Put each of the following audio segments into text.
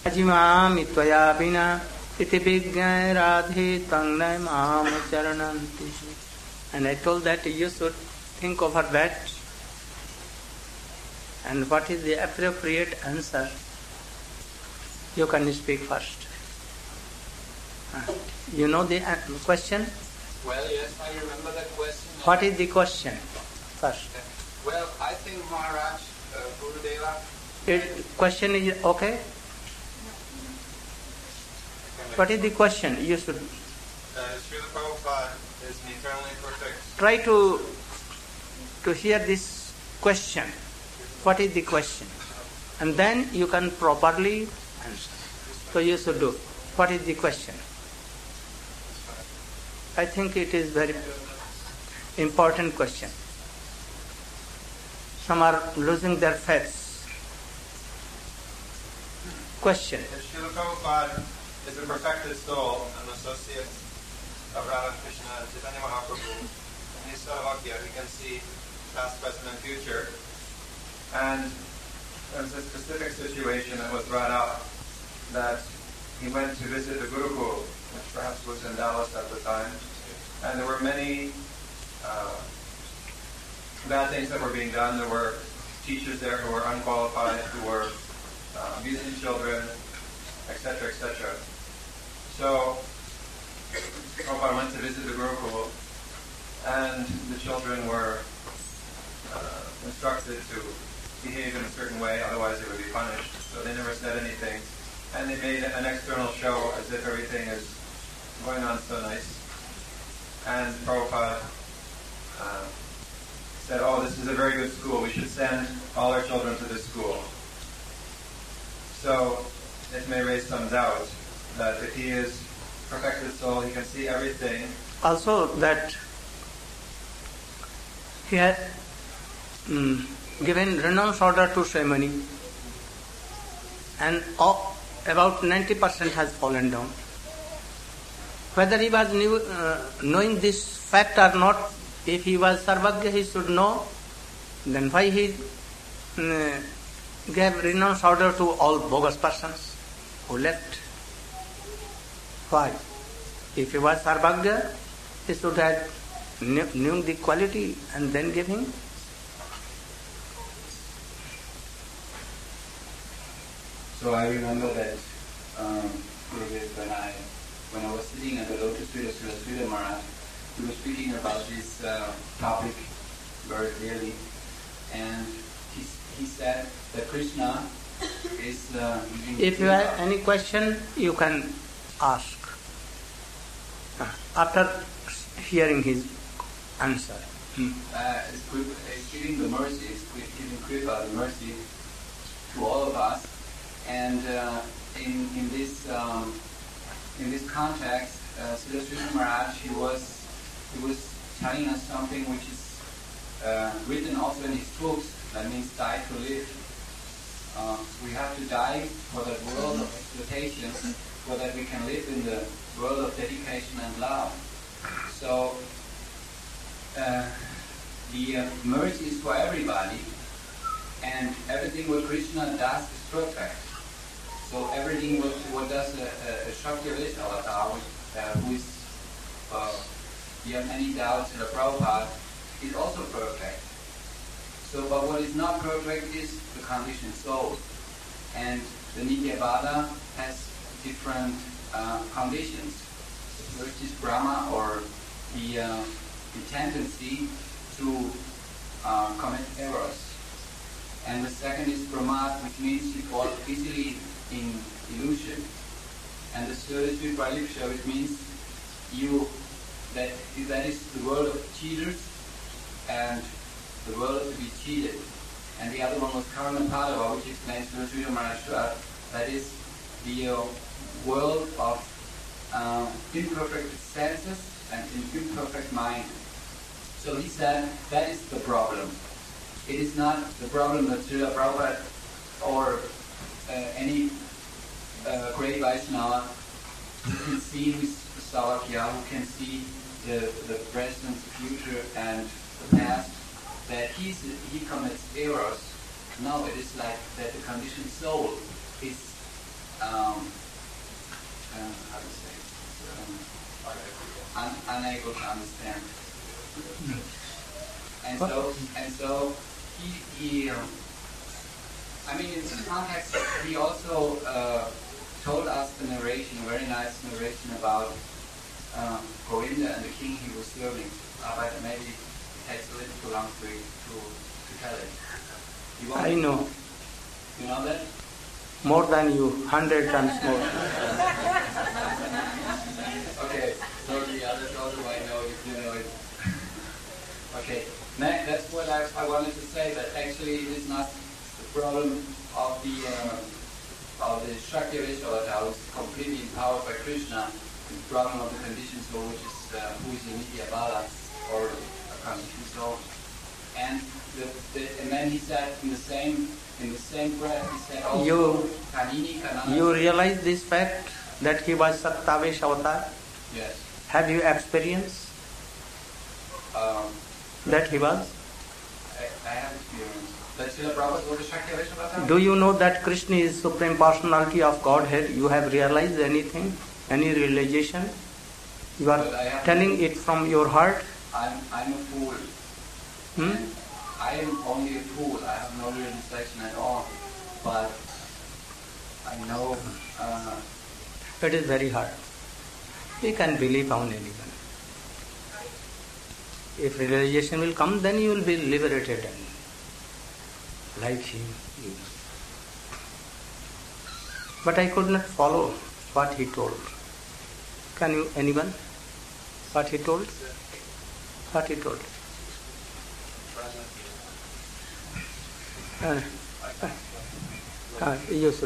Ajimami tvaya vina iti vignai radhe tangnai mam charananti. And I told that you should think over that and what is the appropriate answer. You can speak first. You know the question? Well, yes, I remember the question. What is the question first? Well, I think Maharaj, Gurudeva... Question is okay? What is the question? You should... Srila Prabhupada is an eternally perfect... Try to hear this question. What is the question? And then you can properly answer. So you should do. What is the question? I think it is very important question. Some are losing their faith. Question. If Srila Prabhupada is a perfected soul, an associate of Radha Krishna and Chaitanya Mahaprabhu, and he's Sarvakya, he can see past, present, and future. And there's a specific situation that was brought up that he went to visit the Gurukul, which perhaps was in Dallas at the time, and there were many bad things that were being done. There were teachers there who were unqualified, who were abusing children, etc., etc. So Prabhupada went to visit the Gurukul, and the children were instructed to behave in a certain way, otherwise they would be punished. So they never said anything. And they made an external show as if everything is going on so nice. And Prabhupada said, oh, this is a very good school. We should send all our children to this school. So it may raise some doubt that if he is perfected soul, he can see everything. Also that he had given renounce order to ceremony, and about 90% has fallen down. Whether he was knowing this fact or not, if he was Sarvagya, he should know. Then why he gave renounce order to all bogus persons who left? Why? If he was Sarvagya, he should have knew the quality and then give him. So I remember that when I was sitting at the lotus feet of Srila Maharaj, he was speaking about this topic very clearly, and he said that Krishna is... if you have any question, you can ask after hearing his answer. It's giving the mercy, it's giving Kripa, the mercy to all of us. And in this context, Srila Maharaj, he was telling us something which is written also in his books. That means die to live. We have to die for the world of exploitation, so that we can live in the world of dedication and love. So the mercy is for everybody, and everything what Krishna does is perfect. So everything what does a Shakti-Rich avatar, who is, you have any doubts in the Prabhupada, is also perfect. So, but what is not perfect is the conditioned soul. And the Nityavada has different conditions. The first is Brahma, or the tendency to commit errors. And the second is Pramad, which means you fall easily in illusion. And the third is Vipralipsha, which means that is the world of cheaters and the world to be cheated. And the other one was Karma Padava, which explains to Sri Maharashtra, that is the world of imperfect senses and an imperfect mind. So he said that is the problem. It is not the problem that Srila Prabhupada or any great Vaishnava who can see his Savakya, who can see the present, the future, and the past, that he commits errors. No, it is like that the conditioned soul is how to say, unable to understand. And so he I mean, in this context, he also told us the narration, a very nice narration about Govinda and the king he was serving. But maybe it takes a little too long to tell it. I know. You know that? More than you, 100 times more. Okay, so the others also might know if you know it. Okay, that's what I wanted to say, that actually it is not the problem of the Shakti Vaishnava who is completely empowered by Krishna. It's the problem of the conditioned soul, which is who is in Nitya Bala, or a conditioned soul. And then he said in the same breath, he said also Kanini Kanana. You realize this fact that he was Saktavesh avatar? Yes. Have you experienced that he was? I have experienced. That Srila Prabhupada was a Shakti Vaishnava avatar? Do you know that Krishna is Supreme Personality of Godhead? You have realized anything? Any realization? You are telling it from your heart? I'm a fool. I am only a fool. I have no realization at all. But I know it is very hard. You can believe on anyone. If realization will come, then you will be liberated and like him. But I could not follow what he told. Can you, anyone? What he told? What he told? You should.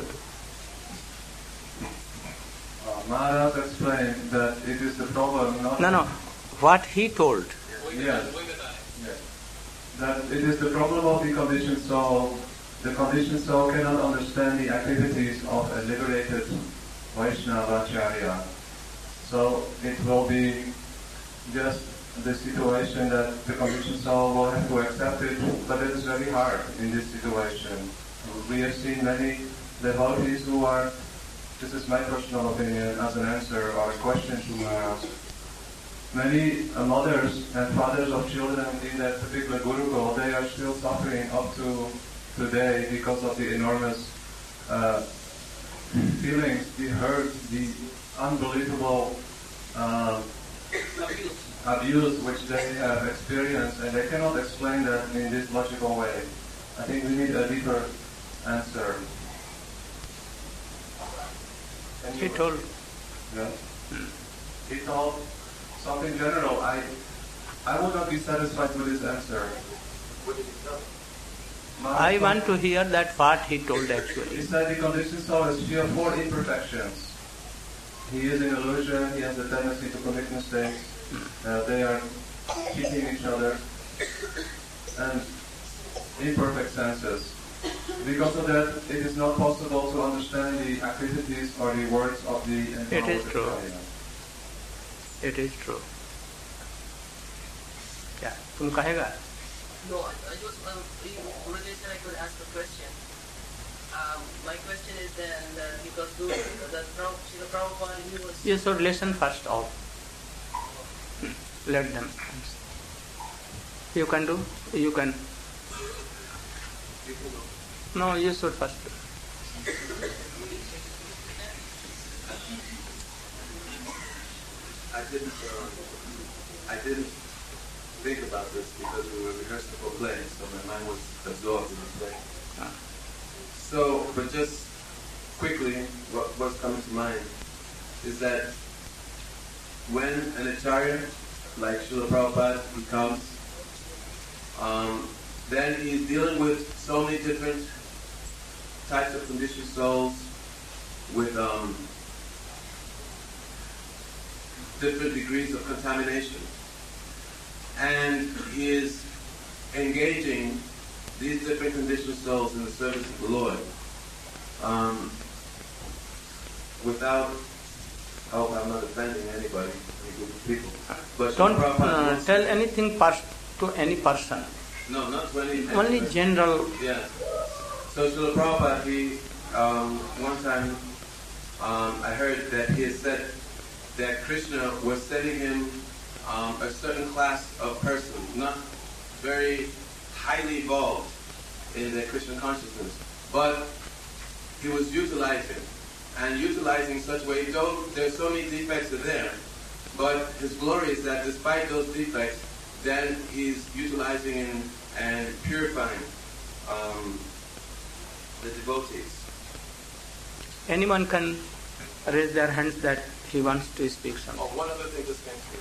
Maharaj explained that it is the problem not... No. What he told. Yes. That it is the problem of the conditioned soul. The conditioned soul cannot understand the activities of a liberated Vaishnava Acharya. So it will be just the situation that the conditioned soul will have to accept it, but it is very hard in this situation. We have seen many devotees who are, this is my personal opinion as an answer or a question to Maharaj, many mothers and fathers of children in that particular Gurukul, they are still suffering up to today because of the enormous feelings, the hurt, the unbelievable abuse which they have experienced, and they cannot explain that in this logical way. I think we need a deeper answer. He told. Yeah. He told something general. I would not be satisfied with his answer. What did he tell? I want to hear that part he told He actually. said the conditioned soul is free of 4 imperfections. He is in illusion, he has a tendency to commit mistakes, they are cheating each other, and imperfect senses. Because of that, it is not possible to understand the activities or the words of the empowered It is true. Acharya. It is true. क्या तुम कहेगा? No, I just Gurudev, I could ask a question. My question is then because the Prabhupada, he was... You should listen first all. Let them. You can do? You can. No, you should first do. I didn't think about this because we were rehearsing for play, so my mind was absorbed in the play. So, but just quickly, what's coming to mind is that when an acharya, like Srila Prabhupada, he comes, then he's dealing with so many different types of conditioned souls with different degrees of contamination. And he is engaging these different conditioned souls in the service of the Lord. Without, I hope I'm not offending anybody, any group of people. But Don't tell anything to any person. No, not to any. Only general. Yeah. So Srila Prabhupada, he one time I heard that he had said that Krishna was sending him a certain class of person, not very highly evolved in the Krishna consciousness, but he was utilizing in such a way, though there's so many defects are there, but his glory is that despite those defects, then he's utilizing and purifying the devotees. Anyone can raise their hands that he wants to speak something. Oh, one other thing just came to me.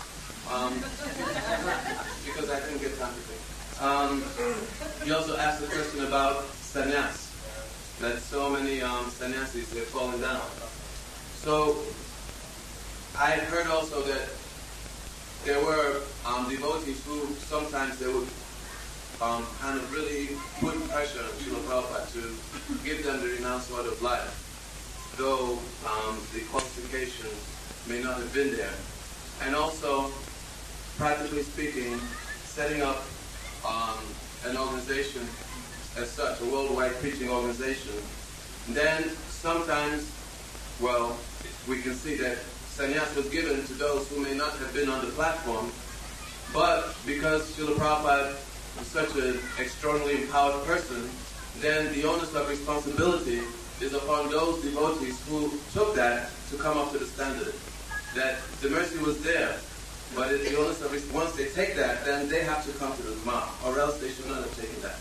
Because I didn't get time to think. You also asked the question about sannyas, that so many sannyasis have fallen down. So I heard also that there were devotees who sometimes they would kind of really put pressure on Srila Prabhupada to give them the renounced order of life, though the qualifications may not have been there. And also, practically speaking, setting up an organization as such, a worldwide preaching organization, then sometimes, well, we can see that sannyas was given to those who may not have been on the platform, but because Srila Prabhupada was such an extraordinarily empowered person, then the onus of responsibility is upon those devotees who took that to come up to the standard. That the mercy was there, but it's the onus of once they take that, then they have to come to the mark, or else they should not have taken that.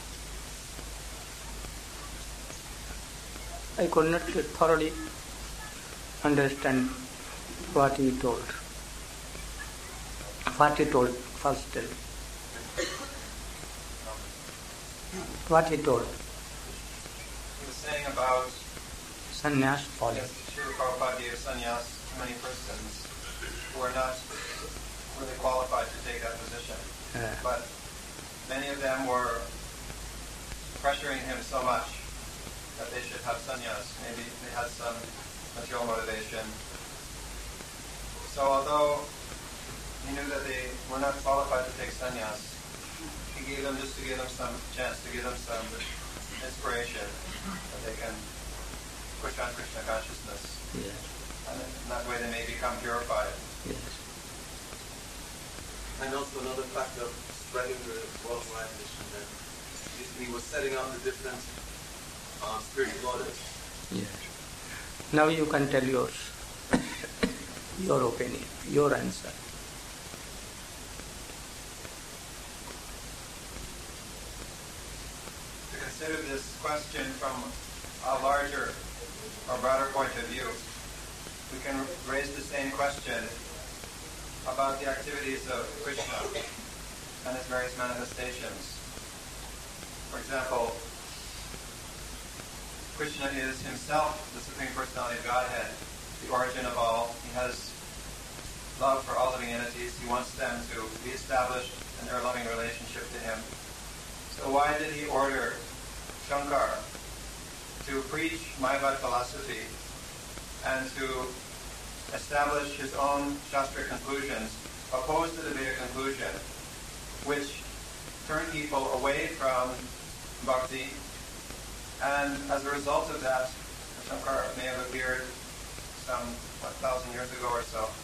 I could not thoroughly understand what he told. What he told, first tell. What he told. He was saying about Sannyas falling. yes, Srila Prabhupada gave sannyas to many persons who are not really qualified to take that position. But many of them were pressuring him so much that they should have sannyas. Maybe they had some material motivation. So although he knew that they were not qualified to take sannyas, he gave them just to give them some chance, to give them some inspiration that they can push on Krishna consciousness. Yes. And in that way they may become purified. Yes. And also another factor of spreading the worldwide mission, that he was setting up the different spiritual orders. Yes. Now you can tell yours, your opinion, your answer. To consider this question from a larger or broader point of view, we can raise the same question about the activities of Krishna and his various manifestations. For example, Krishna is himself the Supreme Personality of Godhead, the origin of all. He has love for all living entities. He wants them to be established in their loving relationship to him. So why did he order Shankar to preach Mayavad philosophy and to establish his own Shastra conclusions opposed to the Vedic conclusion, which turn people away from bhakti? And as a result of that, Shankar may have appeared some 1,000 years ago or so.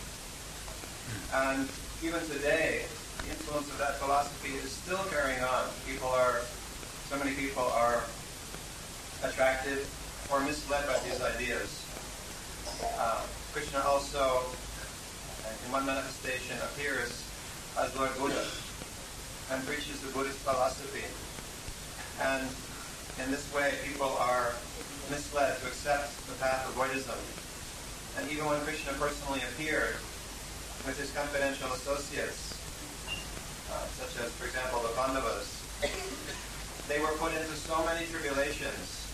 And even today, the influence of that philosophy is still carrying on. So many people are attracted or misled by these ideas. Krishna also, in one manifestation, appears as Lord Buddha and preaches the Buddhist philosophy. And in this way, people are misled to accept the path of Buddhism. And even when Krishna personally appeared with his confidential associates, such as, for example, the Pandavas, they were put into so many tribulations.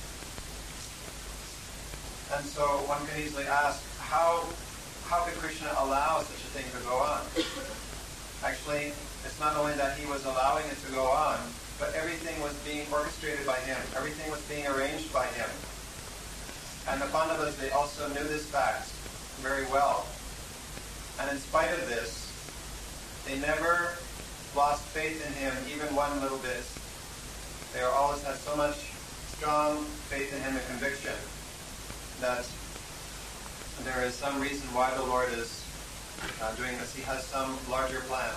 And so one can easily ask, how could Krishna allow such a thing to go on? Actually, it's not only that he was allowing it to go on, but everything was being orchestrated by him. Everything was being arranged by him. And the Pandavas, they also knew this fact very well. And in spite of this, they never lost faith in him, even one little bit. They always had so much strong faith in him and conviction that there is some reason why the Lord is doing this. He has some larger plan.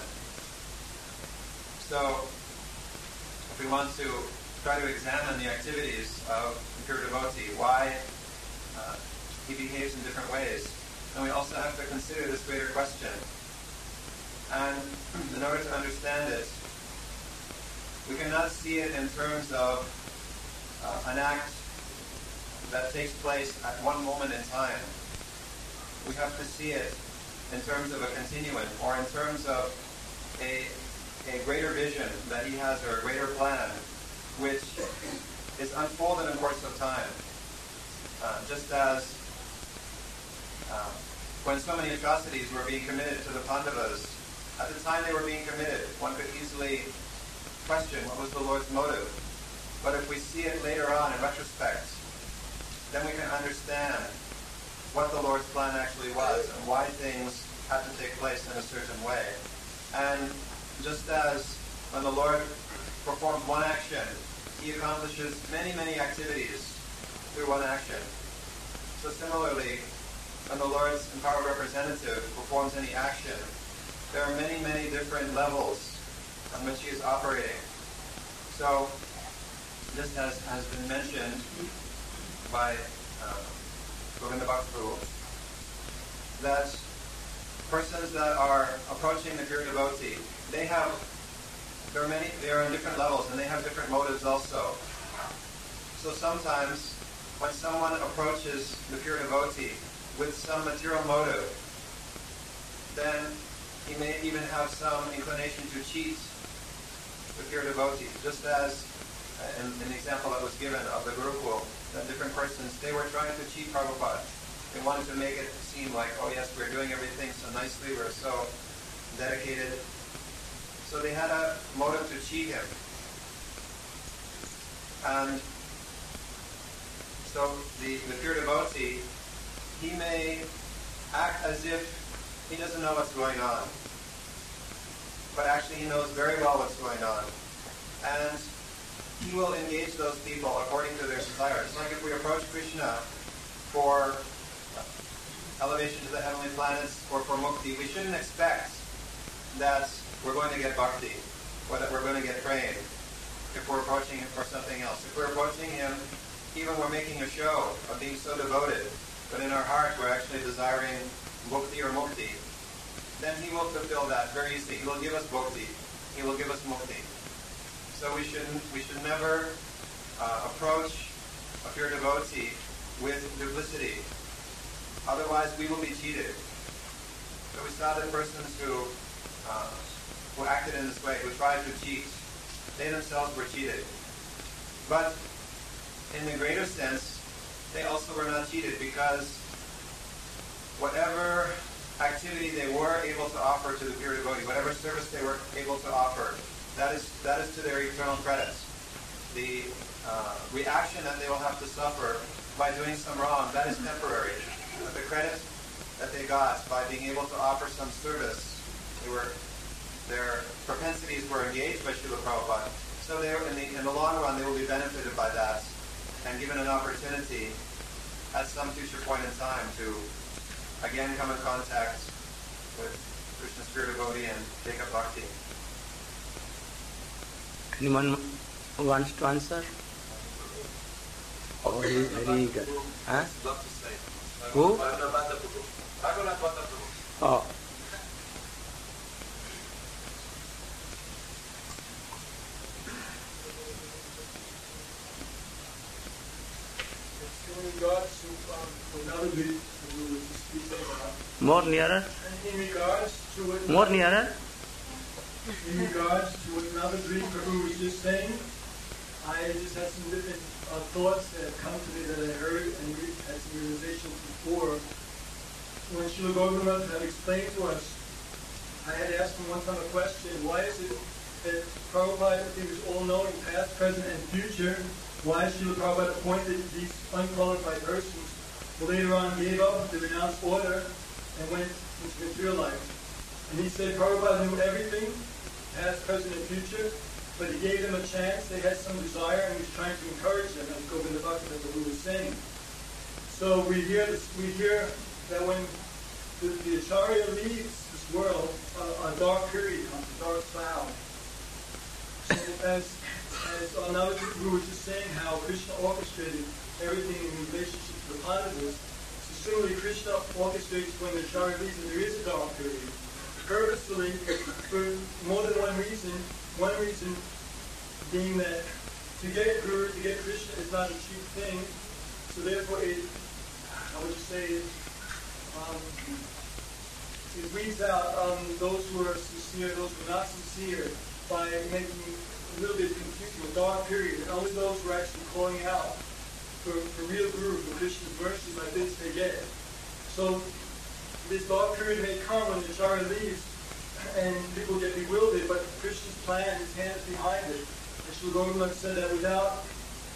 So, if we want to try to examine the activities of the pure devotee, why he behaves in different ways, then we also have to consider this greater question. And in order to understand it, we cannot see it in terms of an act that takes place at one moment in time. We have to see it in terms of a continuum, or in terms of a greater vision that he has, or a greater plan, which is unfolded in the course of time. Just as when so many atrocities were being committed to the Pandavas, at the time they were being committed, one could easily question what was the Lord's motive. But if we see it later on in retrospect, then we can understand what the Lord's plan actually was and why things had to take place in a certain way. And just as when the Lord performs one action, he accomplishes many, many activities through one action. So similarly, when the Lord's empowered representative performs any action, there are many, many different levels on which he is operating. So this has been mentioned by Govinda Bhaktapuru, that persons that are approaching the pure devotee, they are in different levels, and they have different motives also. So sometimes when someone approaches the pure devotee with some material motive, then he may even have some inclination to cheat the pure devotee, just as in the example that was given of the Gurukul, that different persons, they were trying to cheat Prabhupada. They wanted to make it seem like, oh yes, we're doing everything so nicely, we're so dedicated. So they had a motive to cheat him. And so the pure devotee, he may act as if he doesn't know what's going on. But actually he knows very well what's going on. And he will engage those people according to their desires. Like if we approach Krishna for elevation to the heavenly planets or for mukti, we shouldn't expect that we're going to get bhakti, or that we're going to get praying if we're approaching him for something else. If we're approaching him, even we're making a show of being so devoted, but in our heart we're actually desiring bhakti or mukti, then he will fulfill that very easily. He will give us bhakti. He will give us mukti. So we should never approach a pure devotee with duplicity. Otherwise, we will be cheated. So we saw that persons who acted in this way, who tried to cheat, they themselves were cheated. But in the greater sense, they also were not cheated, because whatever activity they were able to offer to the pure devotee, whatever service they were able to offer, that is to their eternal credit. The reaction that they will have to suffer by doing some wrong, that is temporary. But the credit that they got by being able to offer some service, their propensities were engaged by Srila Prabhupada. So in the long run, they will be benefited by that and given an opportunity at some future point in time to again come in contact with Krishna's pure devotee and take up bhakti. Anyone wants to answer? Oh, he is very eager. Huh? Who? Oh. In regards to another bit we were speaking about. More nearer? In regards to what More nearer? In regards to what another Greek Prabhu was just saying, I just had some different thoughts that have come to me that I heard and had some realizations before. When Srila Govindanath had explained to us, I had asked him one time a question: why is it that Prabhupada, if he was all-knowing, past, present, and future, why Srila Prabhupada appointed these unqualified persons who later on gave up the renounced order and went into material life? And he said Prabhupada knew everything, past, present, and future, but he gave them a chance. They had some desire, and he was trying to encourage them, as Govinda Bhaktapuru was saying. So So we hear that when the Acharya leaves this world, a dark period comes, a dark cloud. So as another Guru was just saying how Krishna orchestrated everything in relationship to the Pandavas, so similarly Krishna orchestrates when the Acharya leaves and there is a dark period. Purposefully, for more than one reason being that to get Guru, to get Krishna is not a cheap thing, so therefore it weeds out those who are sincere, those who are not sincere, by making a little bit confusing, a dark period, and only those who are actually calling out for real Guru, for Krishna's mercy, like this they get. So this dark period may come when the Acharya leaves, and people get bewildered, but Krishna's plan, his hand is behind it. And Srila Gopinath said that without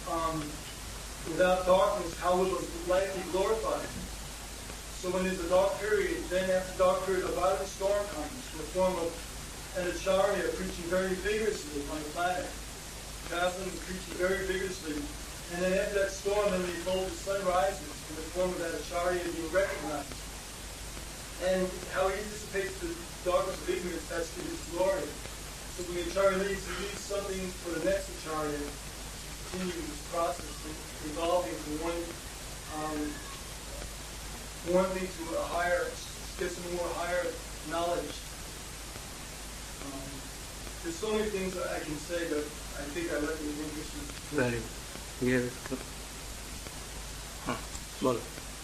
darkness, how will the light be glorified? So when there's a dark period, then after the dark period, a violent storm comes in the form of an Acharya preaching very vigorously on the planet. Kathleen is preaching very vigorously. And then after that storm, then the golden sun rises in the form of that Acharya being recognized. And how he dissipates the darkness of ignorance, that's to his glory. So when the Acharya leaves, he leaves something for the next Acharya to continue this process of evolving from one thing to a higher, get some more higher knowledge. There's so many things that I can say, but I think I let the English. Very good. Bolo.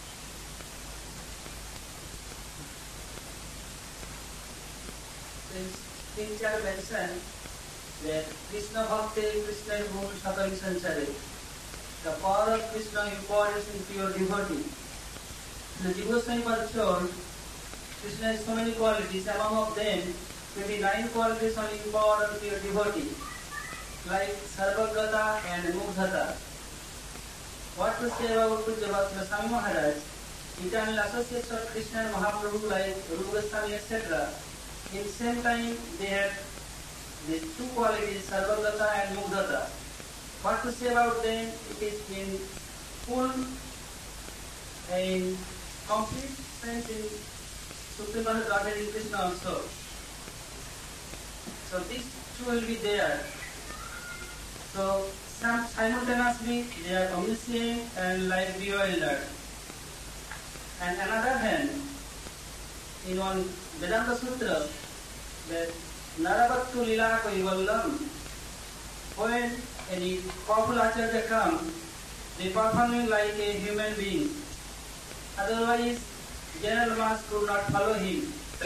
Teacher mentioned that Krishna Bhakti, Krishna Guru Sakali Sanchare. The power of Krishna imparts into your devotee. The devotion was shown, Krishna has so many qualities, among of them, 29 qualities are imparted into your devotee, like Sarvagata and Mugdhata. What to say about Pujya Bhakti Swami Maharaj? Eternal associates of Krishna and Mahaprabhu like Rupa Goswami, etc. In the same time, they had these two qualities, Sarvagata and Mugdhata. What to say about them? It is in full, in complete sense in Supreme Godhead in Krishna also. So these two will be there. So simultaneously they are omniscient and like bewildered. And another hand, in one Vedanta Sutra, that Narabhattu Lila Kaivallam, when any powerful Acharya come, they performing like a human being. Otherwise, general mass could not follow him.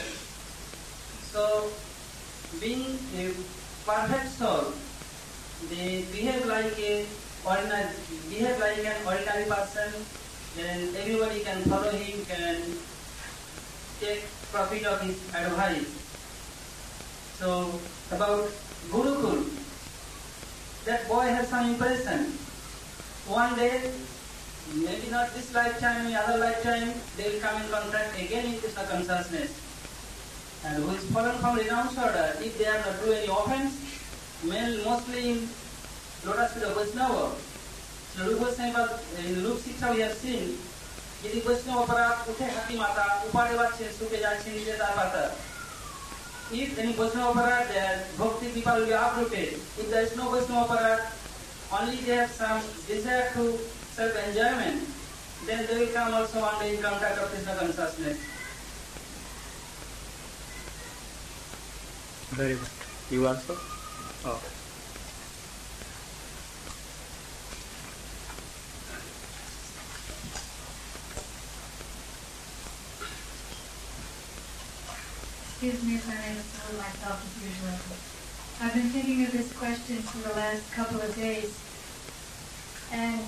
So, being a perfect soul, they behave like an ordinary person. Then everybody can follow him, can take profit of his advice. So, about Gurukul, that boy has some impression. One day, maybe not this lifetime, in other lifetime, they will come in contact again with Krishna consciousness. And who is fallen from renounced order, if they are not doing any offense, mostly in lotus feet of Vaishnava. So Rupa Goswami, in Rup Shiksha we have seen, यदि Vaishnava अपराध उठे हाथी माता उपाड़े बाचे सुखे जाचे नीचे तार पाता. If any Vaishnava aparat, their bhakti people will be uprooted. If there is no Vaishnava aparat, only they have some desire to self-enjoyment, then they will come also one day in contact of Krishna consciousness. Very good. You also? Oh. Excuse me if I may slow myself as usual. I've been thinking of this question for the last couple of days, and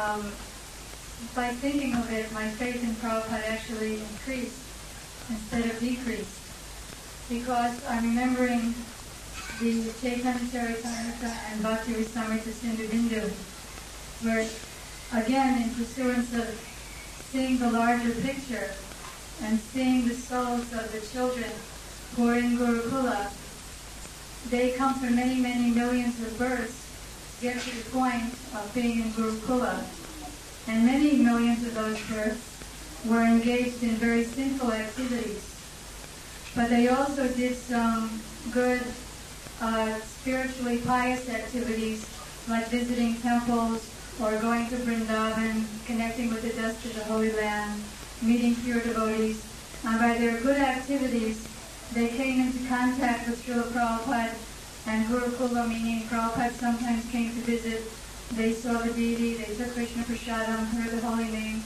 by thinking of it, my faith in Prabhupada actually increased instead of decreased, because I'm remembering the Chaitanya Charitamrita and Bhakti Rasamrita Sindhu Bindu, where again, in pursuance of seeing the larger picture and seeing the souls of the children who are in Gurukula, they come from many, many millions of births to get to the point of being in Gurukula. and many millions of those births were engaged in very sinful activities. But they also did some good, spiritually pious activities, like visiting temples or going to Vrindavan, connecting with the dust of the Holy Land, meeting pure devotees. And by their good activities, they came into contact with Srila Prabhupada and Gurukula, meaning Prabhupada sometimes came to visit. They saw the deity, they took Krishna Prasadam, heard the holy name,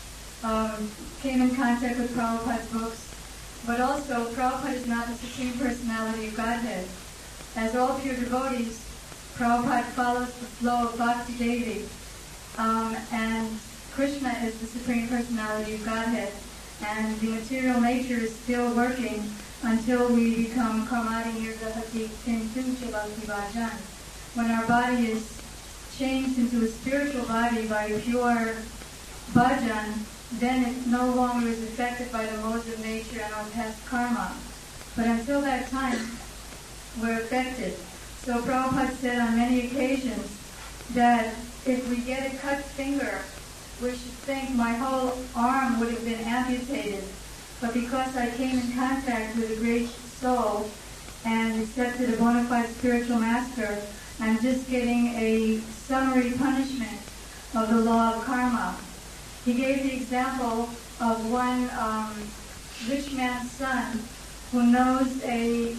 came in contact with Prabhupada's books. But also, Prabhupada is not the Supreme Personality of Godhead. As all pure devotees, Prabhupada follows the flow of Bhakti Devi, and Krishna is the Supreme Personality of Godhead. And the material nature is still working until we become Karmati Nirgahati Tintu Bhakti Bhajan. When our body is changed into a spiritual body by pure bhajan, then it no longer is affected by the laws of nature and our past karma. But until that time, we're affected. So Prabhupada said on many occasions that if we get a cut finger, we should think my whole arm would have been amputated. But because I came in contact with a great soul and accepted a bona fide spiritual master, I'm just getting a summary punishment of the law of karma. He gave the example of one rich man's son who knows a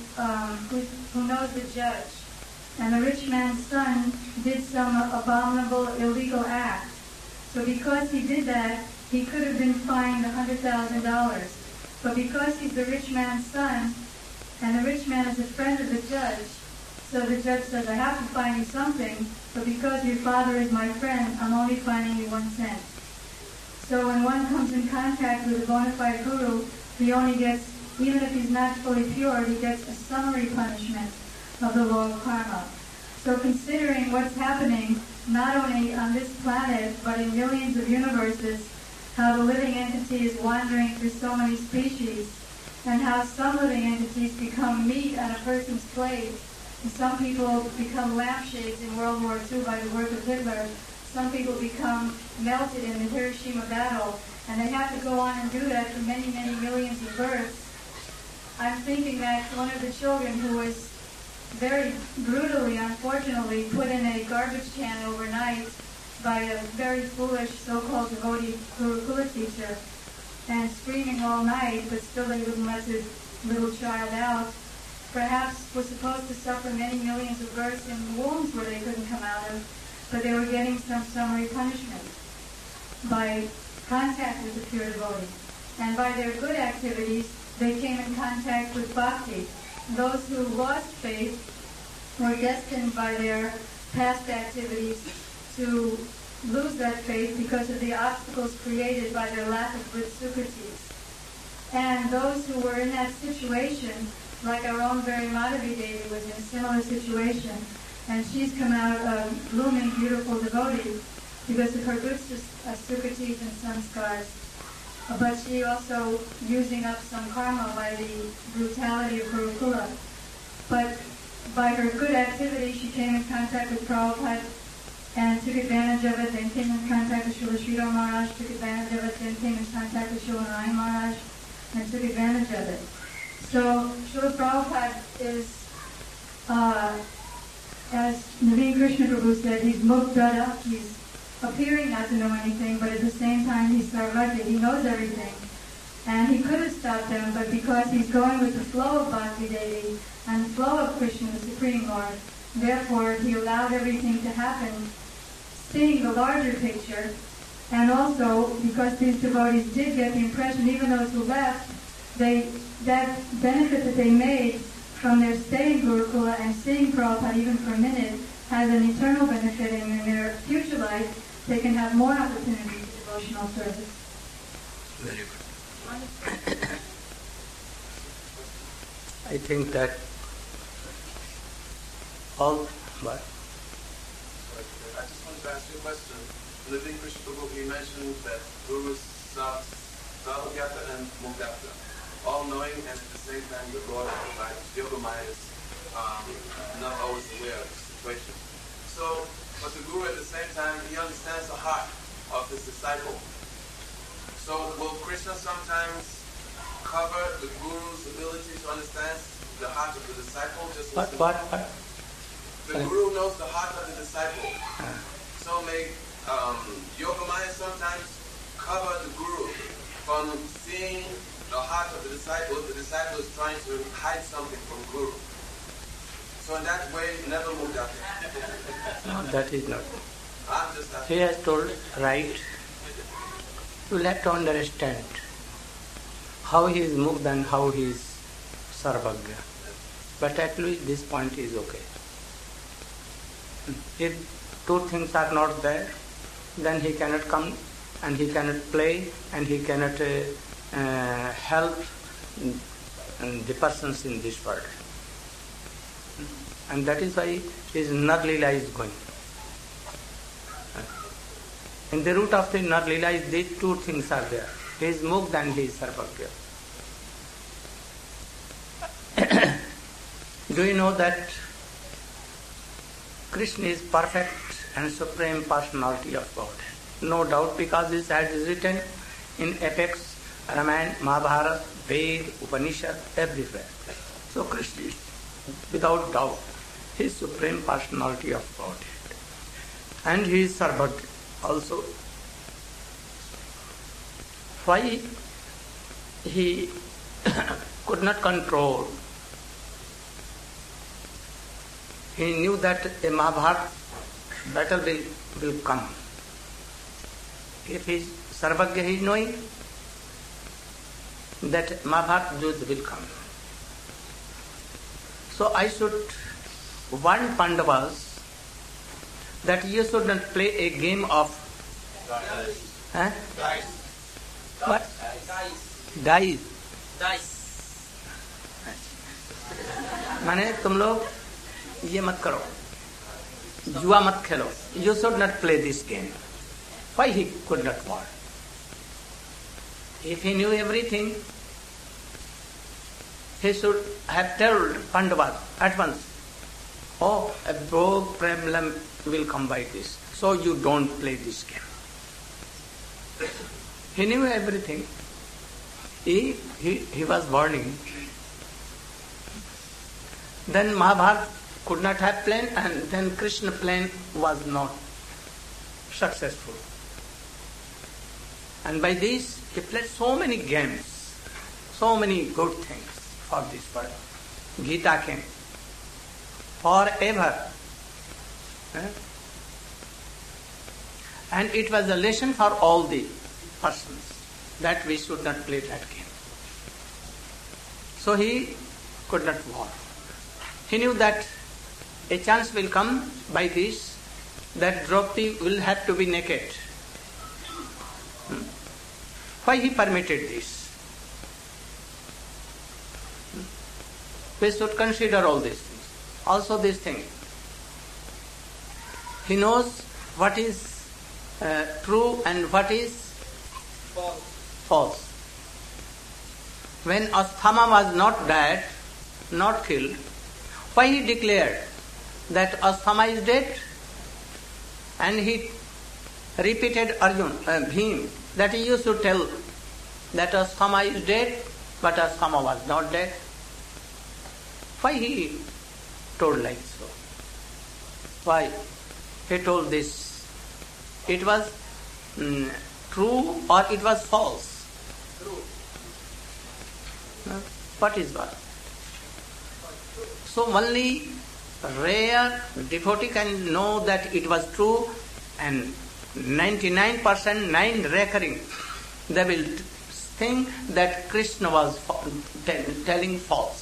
judge, and the rich man's son did some abominable illegal act. So because he did that, he could have been fined $100,000. But because he's the rich man's son, and the rich man is a friend of the judge, so the judge says, I have to fine you something, but because your father is my friend, I'm only fining you 1 cent. So when one comes in contact with a bona fide guru, he only gets, even if he's not fully pure, he gets a summary punishment of the law of karma. So considering what's happening, not only on this planet, but in millions of universes, how the living entity is wandering through so many species, and how some living entities become meat on a person's plate, and some people become lampshades in World War II by the work of Hitler, some people become melted in the Hiroshima battle, and they have to go on and do that for many, many millions of births. I'm thinking that one of the children who was very brutally, unfortunately, put in a garbage can overnight by a very foolish so-called devotee Gurukula teacher, and screaming all night, but still they wouldn't let the little child out, perhaps was supposed to suffer many millions of births in wombs where they couldn't come out of, but they were getting some summary punishment by contact with the pure devotee. And by their good activities, they came in contact with bhakti. Those who lost faith were destined by their past activities to lose that faith because of the obstacles created by their lack of good sukritis. And those who were in that situation, like our own very Madhavi Devi was in a similar situation, and she's come out a blooming, beautiful devotee because of her good sukritis and samskars. But she also using up some karma by the brutality of Gurukula. But by her good activity, she came in contact with Prabhupada and took advantage of it, then came in contact with Srila Sridhar Maharaj, took advantage of it, then came in contact with Srila Narayan Maharaj, and took advantage of it. So Srila Prabhupada is, as Naveen Krishna Prabhu said, he's muktada, he's appearing not to know anything, but at the same time he's sarvajya, he knows everything. And he could have stopped them, but because he's going with the flow of Bhakti Devi and the flow of Krishna, the Supreme Lord, therefore he allowed everything to happen, seeing the larger picture, and also because these devotees did get the impression, even those who left, that benefit that they made from their stay in Gurukula and seeing Prabhupada even for a minute has an eternal benefit, and in their future life they can have more opportunity for devotional service. Very good. I think that all, what? I just wanted to ask you a question. Living Krishna Prabhu, he mentioned that Gurus Sarvagata and Mugata, all knowing, and at the same time the Lord provides. Yogamaya is not always aware of the situation. So, but the Guru at the same time, he understands the heart. of his disciple. So will Krishna sometimes cover the Guru's ability to understand the heart of the disciple? Just as What? the Guru knows the heart of the disciple. So may Yogamaya sometimes cover the Guru from seeing the heart of the disciple if the disciple is trying to hide something from Guru. So in that way, never move that way. No, that is not. I'm just asking. He has told, right, you will have to understand how he is moved and how he is sarvagya. But at least this point is okay. If two things are not there, then he cannot come and he cannot play and he cannot help the persons in this world. And that is why his Narlila is going. In the root of the Narlila is these two things are there. He is Mukh and he is Sarvagya. Do you know that Krishna is perfect and supreme personality of God? No doubt, because this is written in epics, Ramayana, Mahabharata, Ved, Upanishad, everywhere. So Krishna is, without doubt, he is supreme personality of Godhead. And he is Sarvagya also. Why he could not control? He knew that a Mahabharata battle will come. If he is Sarvagya, he is knowing that Mahabharata Yuddha will come. So I should warn Pandavas that you should not play a game of what? Dice. माने तुम लोग ये मत करो, जुआ मत खेलो. You should not play this game. Why he could not warn? If he knew everything, he should have told Pandavas at once, oh, a big problem will come by this, so you don't play this game. He knew everything. He was warning. Then Mahabharata could not have planned, and then Krishna plan was not successful. And by this, he played so many games, so many good things for this world. Gita came forever. And it was a lesson for all the persons that we should not play that game. So he could not war. He knew that a chance will come by this, that Draupadi will have to be naked. Why he permitted this? We should consider all these things. Also this thing. He knows what is true and what is false. When Asthama was not dead, not killed, why he declared that Asthama is dead? And he repeated Bhim, that he used to tell that Asthama is dead, but Asthama was not dead. Why he told like so? Why he told this? It was true or it was false? True. What is what? So only rare devotee can know that it was true, and 99% 9 recurring, they will think that Krishna was telling false.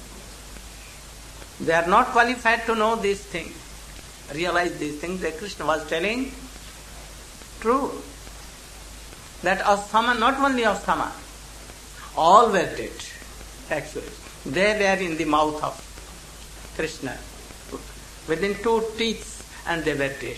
They are not qualified to know this thing, realize this thing, that Krishna was telling true. That Asthama, not only Asthama, all were dead, actually. They were in the mouth of Krishna, within 2 teeth, and they were dead.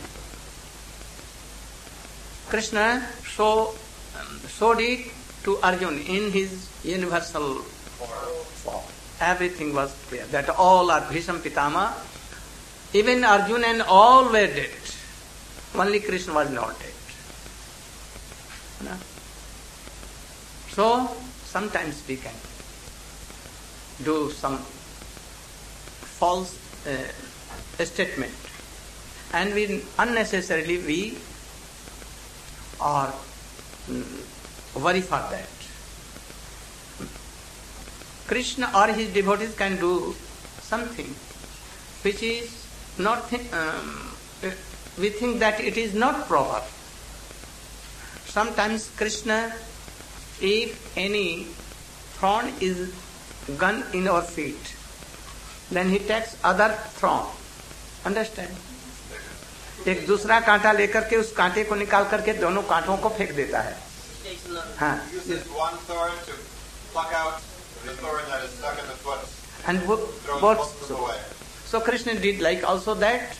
Krishna showed it to Arjuna in his universal form. Everything was clear, that all are Bhishma Pitama, even Arjuna and all were dead. Only Krishna was not dead. No? So sometimes we can do some false statement, and we unnecessarily are worry for that. Krishna or his devotees can do something which is not. We think that it is not proper. Sometimes Krishna, if any thorn is gone in our feet, then he takes other thorn. Understand? एक दूसरा कांटा लेकर के उस कांटे को निकाल करके दोनों कांटों को फेंक देता है. हाँ. Uses one thorn to pluck out the thorn that is stuck in the foot. And Throws both. both of them away. So Krishna did like also that.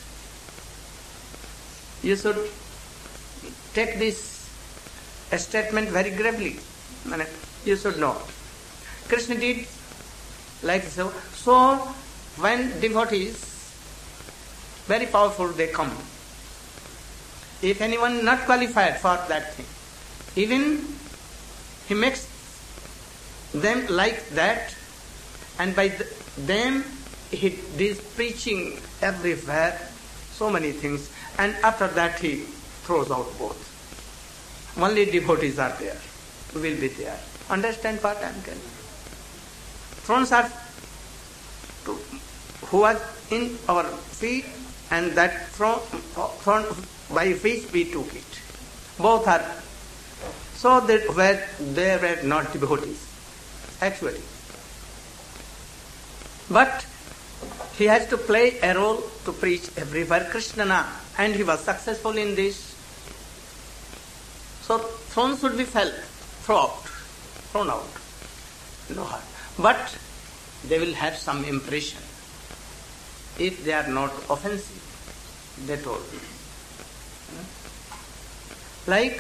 You should take this statement very gravely. You should know. Krishna did like so. So when devotees, very powerful, they come. If anyone not qualified for that thing, even he makes them like that, and by them he is preaching everywhere, so many things, and after that he throws out both. Only devotees are there, will be there. Understand what I am telling? Thrones are who are in our feet, and that throne by which we took it. Both are. So they were not devotees, actually. But he has to play a role to preach everywhere Krishna, and he was successful in this. So thrones should be thrown out. No harm. But they will have some impression if they are not offensive, they told me. Like,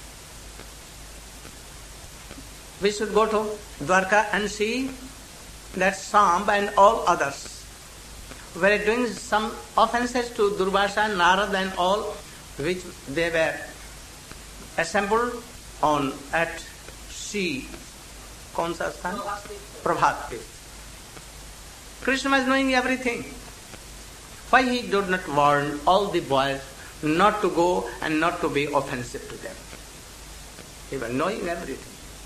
we should go to Dwarka and see that Samb and all others were doing some offenses to Durvasa, Narad and all, which they were assembled at sea. Kaun sa sthan? Prabhat Pit. Krishna was knowing everything. Why he did not warn all the boys not to go and not to be offensive to them? He was knowing everything.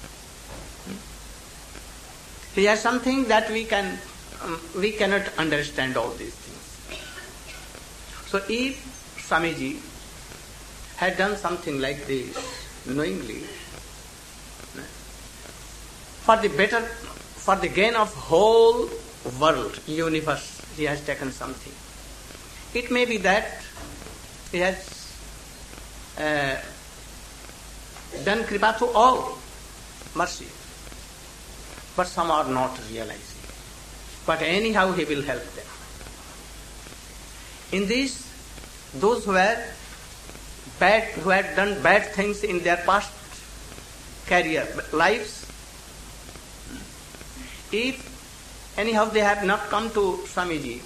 He has something that we cannot understand all these things. So if Swamiji had done something like this knowingly, for the gain of whole world, universe, he has taken something. It may be that he has done kripa to all, mercy. But some are not realizing. But anyhow he will help them. In this, those who had done bad things in their past career, lives, if anyhow they have not come to Swamiji,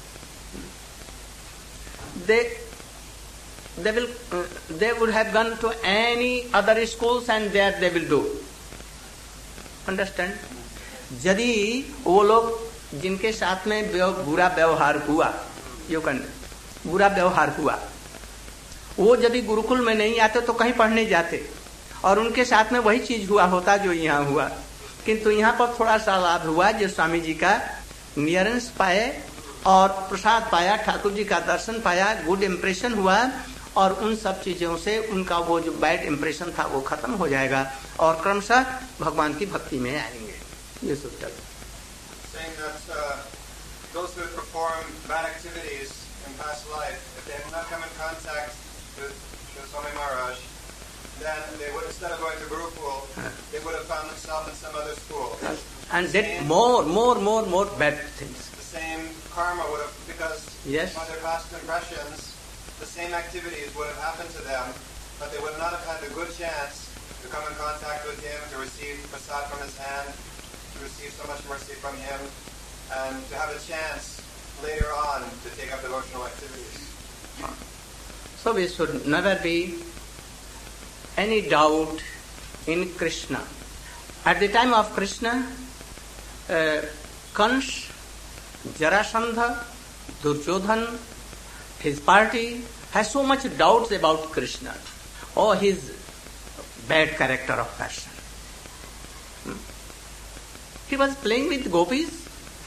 they would have gone to any other schools and there they will do. Understand? यदि वो लोग जिनके साथ में बुरा व्यवहार हुआ, बुरा व्यवहार हुआ, वो यदि गुरुकुल में नहीं आते तो कहीं पढ़ने जाते और उनके साथ में वही चीज हुआ होता जो यहाँ हुआ. किंतु यहाँ पर थोड़ा सा लाभ हुआ जो स्वामी जी का नियरेंस पाए और प्रसाद पाया, ठाकुर जी का दर्शन पाया, गुड इम्प्रेशन हुआ और उन सब चीजों से उनका वो जो बैड इम्प्रेशन था वो खत्म हो जाएगा और क्रमशः भगवान की भक्ति में आएंगे. ये सब चल. Saying that those who perform bad activities in past life, if they had not come in contact with Swami Maharaj, then they would, instead of going to Gurukul, they would have found themselves in some other school. And did more bad things. The same karma would have, because by their past impressions, the same activities would have happened to them, but they would not have had a good chance to come in contact with him, to receive prasad from his hand, to receive so much mercy from him, and to have a chance later on to take up devotional activities. So we should never be any doubt in Krishna. At the time of Krishna, Kansh, Jarasandha, Duryodhan, his party has so much doubts about Krishna. Oh, his bad character of person. He was playing with gopis.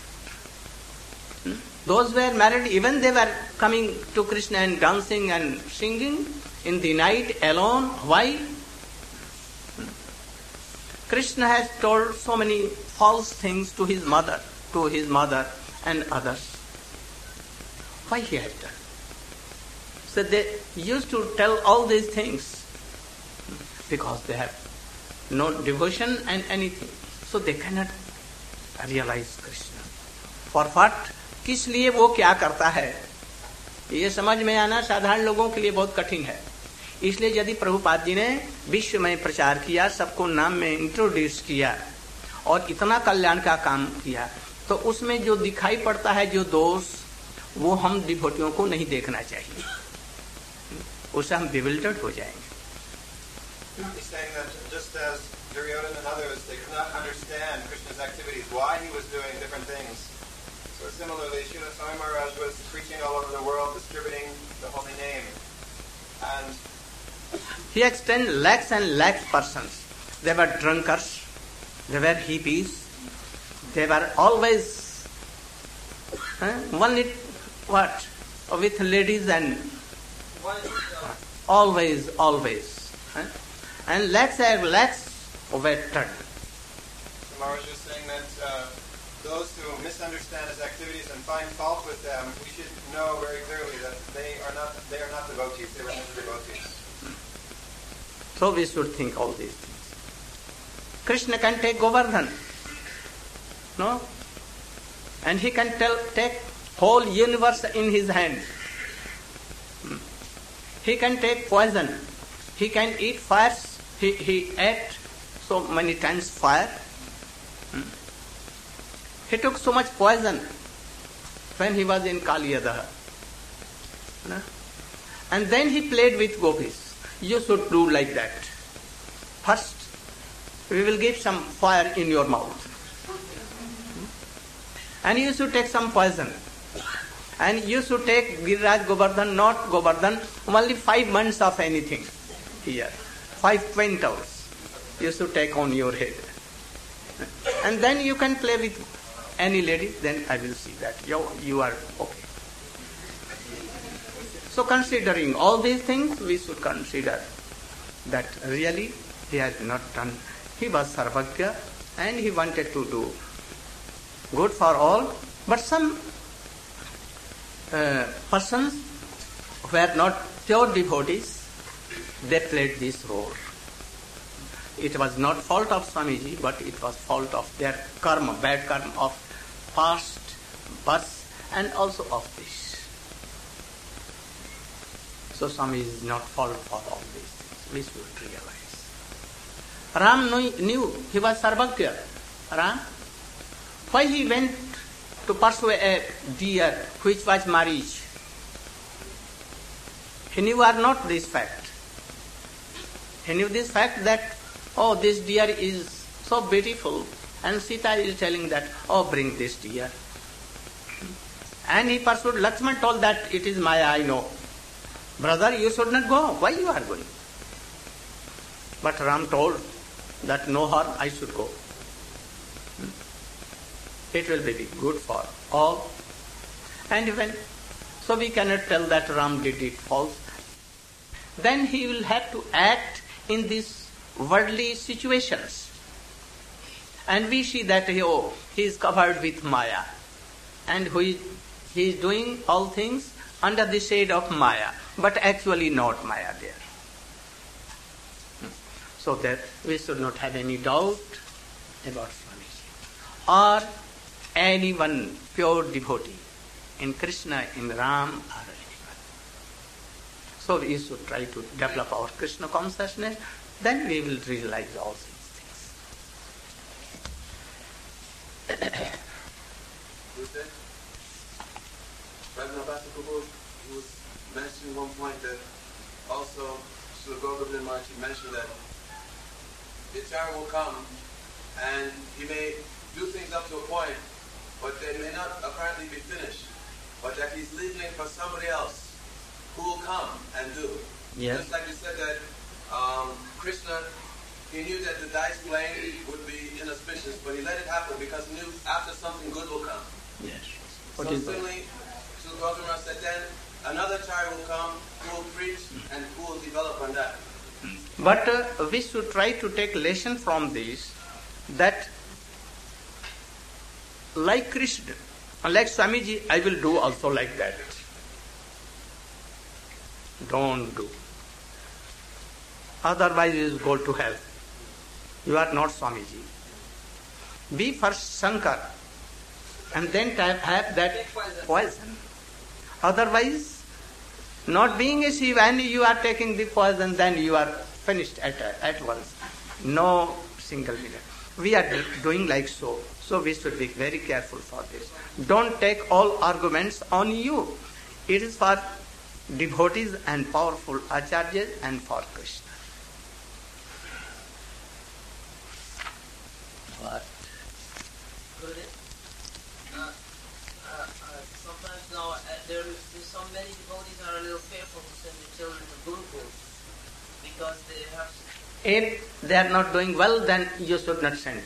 Those were married, even they were coming to Krishna and dancing and singing in the night alone. Why? Krishna has told so many false things to his mother and others. Why he has done? So they used to tell all these things because they have no devotion and anything. So they cannot realize Krishna. For what? किस लिए वो क्या करता है, ये समझ में आना साधारण लोगों के लिए बहुत कठिन है. इसलिए यदि प्रभुपाद जी ने विश्व में प्रचार किया, सबको नाम में इंट्रोड्यूस किया और इतना कल्याण का काम किया, तो उसमें जो दिखाई पड़ता है जो दोष, वो हम डिवोटियों को नहीं देखना चाहिए, उससे हम bewildered हो जाएंगे. He's saying that just as Duryodhana and others, they could not understand Krishna's activities, why he was doing different things. So similarly, Srila Swami Maharaj was preaching all over the world, distributing the holy name. And he extended lakhs and lakhs persons. They were drunkards, they were hippies, they were always with ladies and always. And lakhs and lakhs were turned. So Maharaj was saying that those who misunderstand his activities and find fault with them, we should know very clearly that they are not devotees, they were not devotees. So we should think all these things. Krishna can take Govardhan, no? And he can take whole universe in his hand. He can take poison. He can eat fire. He ate so many times fire. He took so much poison when he was in Kaliyadaha. And then he played with gopis. You should do like that. First, we will give some fire in your mouth. And you should take some poison. And you should take Giriraj Govardhan, not Govardhan, only 5 months of anything here. 5 quintals you should take on your head. And then you can play with any lady, then I will see that you are okay. So considering all these things, we should consider that really he has not done. He was Sarvagya and he wanted to do good for all, but some persons who were not pure devotees, they played this role. It was not fault of Swamiji, but it was fault of their karma, bad karma of past births and also of this. So Swamiji is not fault for all these things. We should realize. Ram knew he was Sarvagya. Ram, why he went to pursue a deer which was marriage? He knew or not this fact. He knew this fact that, oh, this deer is so beautiful, and Sita is telling that, oh, bring this deer. And he pursued. Lakshman told that it is Maya, I know. Brother, you should not go. Why you are going? But Ram told that no harm, I should go. It will be good for all. And even so, we cannot tell that Ram did it false. Then he will have to act in these worldly situations. And we see that he is covered with Maya. And he is doing all things under the shade of Maya, but actually not Maya there. So that we should not have any doubt about Swamiji or anyone pure devotee in Krishna, in Ram or anyone. So we should try to develop our Krishna consciousness, then we will realize all these things. Bhaktivinoda Prabhu was mentioning one point that also Srila Govardhan Maharaj mentioned that the Acharya will come and he may do things up to a point, but they may not apparently be finished, but that he's leaving it for somebody else who will come and do. Yes. Just like you said that Krishna, he knew that the dice playing would be inauspicious, but he let it happen because he knew after something good will come. Yes. So similarly, Srila Gautam said then another Acharya will come who will preach and who will develop on that. But we should try to take lesson from this, that like Krishna, like Swamiji, I will do also like that. Don't do. Otherwise you will go to hell. You are not Swamiji. Be first Shankar and then have that poison. Otherwise, not being a Shiva and you are taking the poison, then you are finished at once. No single minute. We are doing like so. So we should be very careful for this. Don't take all arguments on you. It is for devotees and powerful acharyas and for Krishna. What? Sometimes now there's so many devotees are a little fearful to send their children to Gurukul because they have. If they are not doing well, then you should not send.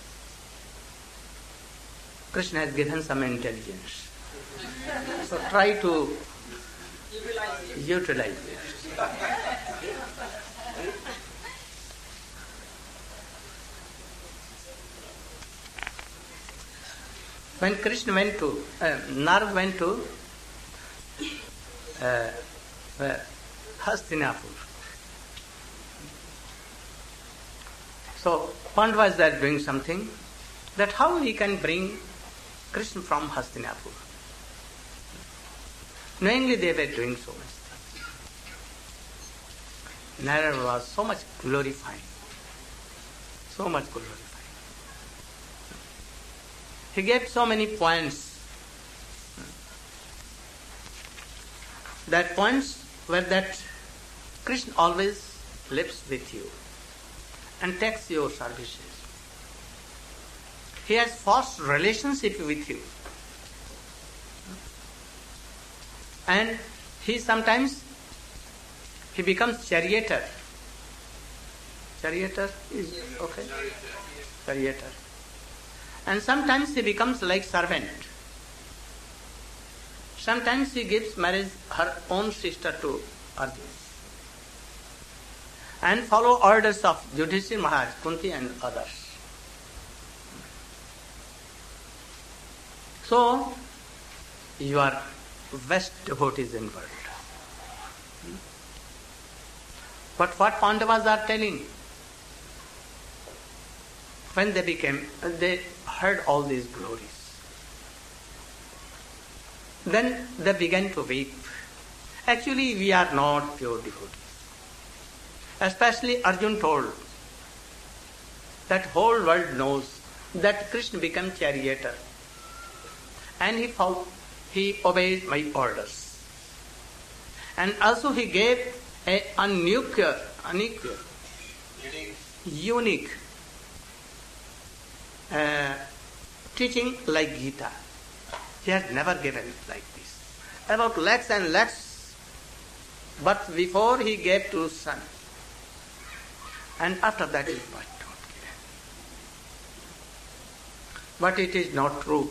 Krishna has given some intelligence. So try to utilize it. When Krishna went to, Narad went to Hastinapur. So Pandavas are doing something, that how he can bring Krishna from Hastinapur. Knowingly they were doing so much. Narada was so much glorifying. So much glorifying. He gave so many points. That points were that Krishna always lives with you and takes your services. He has forced relationship with you. And he sometimes becomes charioteer. Charioteer is okay? Charioteer. And sometimes he becomes like servant. Sometimes he gives marriage her own sister to Arjuna. And follow orders of Yudhishthira Maharaj, Kunti and others. So, you are best devotees in world. But what Pandavas are telling, when they heard all these glories, then they began to weep. Actually, we are not pure devotees. Especially Arjuna told that whole world knows that Krishna became charioteer. And he obeyed my orders. And also he gave a unique teaching like Gita. He has never given like this. About lakhs and lakhs, but before he gave to son. And after that is what not given. But it is not true.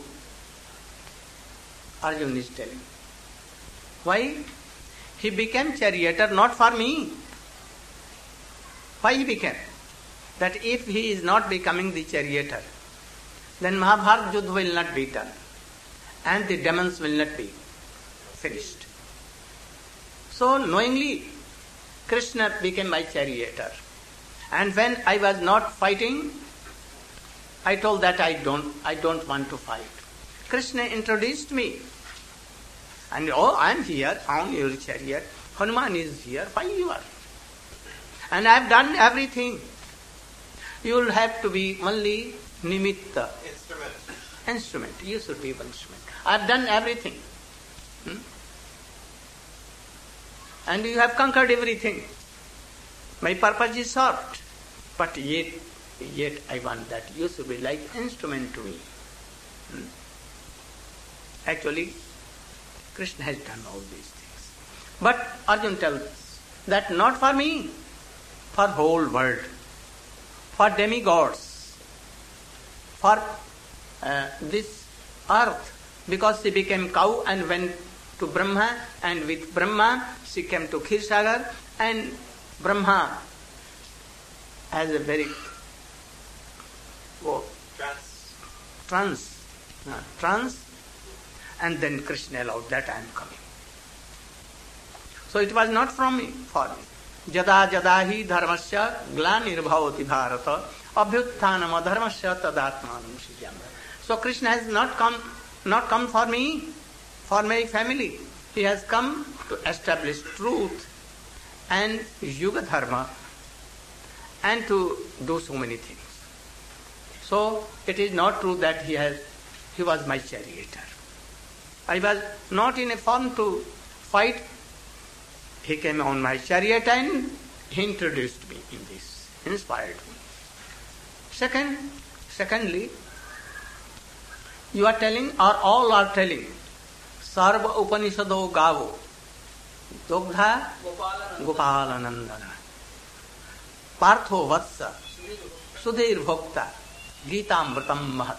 Arjuna is telling. Why? He became charioteer not for me. Why he became? That if he is not becoming the charioteer, then Mahabharata Yuddha will not be done. And the demons will not be finished. So knowingly, Krishna became my charioteer. And when I was not fighting, I told that I don't want to fight. Krishna introduced me. And I am here on your chariot. Hanuman is here. Why you are? And I have done everything. You will have to be only nimitta. Instrument. You should be one instrument. I have done everything. And you have conquered everything. My purpose is served. But yet I want that you should be like instrument to me. Actually, Krishna has done all these things. But Arjuna tells that not for me, for whole world, for demigods, for this earth, because she became cow and went to Brahma, and with Brahma she came to Kshirsagar, and Brahma has a very trance, and then Krishna allowed that I am coming. So it was not for me. Jada jada hi dharmasya glanirvavati bharata abhyuthanam adharmasya tadatmanam srijam. So Krishna has not come for me, for my family. He has come to establish truth and yuga dharma and to do so many things. So it is not true that he was my charioteer. I was not in a form to fight. He came on my chariot and he introduced me in this, inspired me. Secondly, you are telling, or all are telling, Sarva Upanishado Gavo, Dogdha Gopalanandana, Partho Vatsa, Sudhir Bhokta, Gita Amritam Mahat.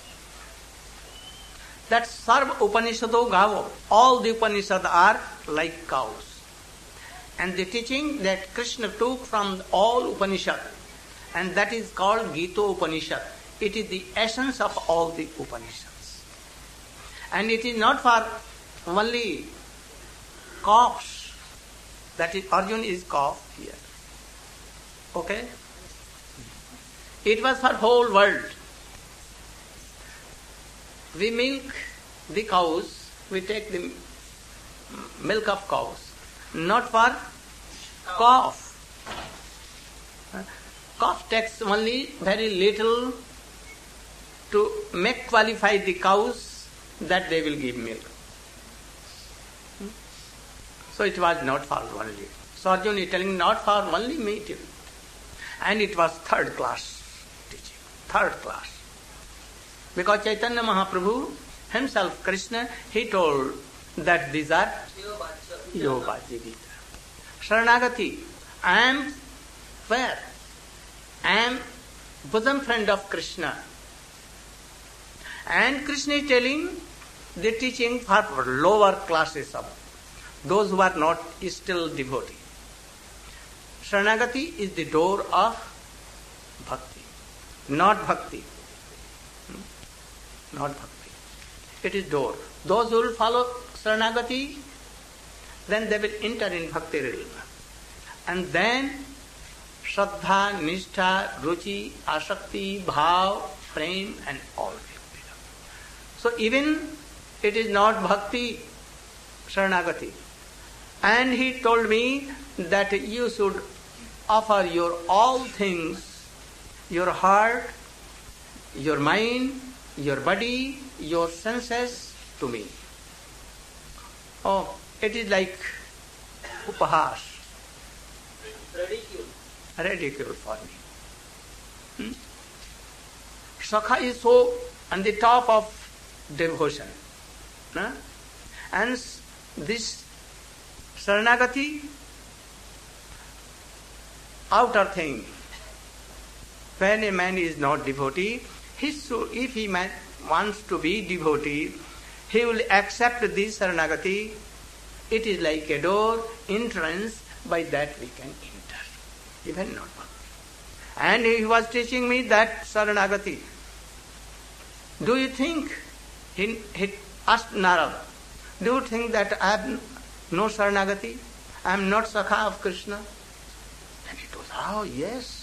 That Sarva Upanishado Gavo, all the Upanishads are like cows. And the teaching that Krishna took from all Upanishads, and that is called Gita Upanishad. It is the essence of all the Upanishads. And it is not for only calves. That is, Arjuna is calf here. Okay? It was for whole world. We milk the cows, we take the milk of cows, not for calf. Calf takes only very little to make qualify the cows that they will give milk. So it was not for only. So Arjuna is telling not for only meat. And it was third class teaching. Third class. Because Chaitanya Mahaprabhu himself, Krishna, he told that these are Yoga Gita. Sharanagati, I am where? I am bosom friend of Krishna. And Krishna is telling the teaching for lower classes of those who are not still devotee. Sharanagati is the door of bhakti, not bhakti. Not bhakti. It is door. Those who will follow Sharanagati, then they will enter in bhakti realm. And then Shraddha, Nishtha, Ruchi, Asakti, Bhav, Prem and all will be done. So even it is not bhakti, Sharanagati. And he told me that you should offer your all things, your heart, your mind, your body, your senses to me. Oh, it is like upahas. Ridicule for me. Sakha is so on the top of devotion. And this Sharanagati, outer thing, when a man is not devotee, if he wants to be devotee, he will accept this Sharanagati. It is like a door, entrance, by that we can enter. Even not one. And he was teaching me that Sharanagati. Do you think, he asked Narada, do you think that I have no Sharanagati? I am not Sakha of Krishna? And he told, oh yes.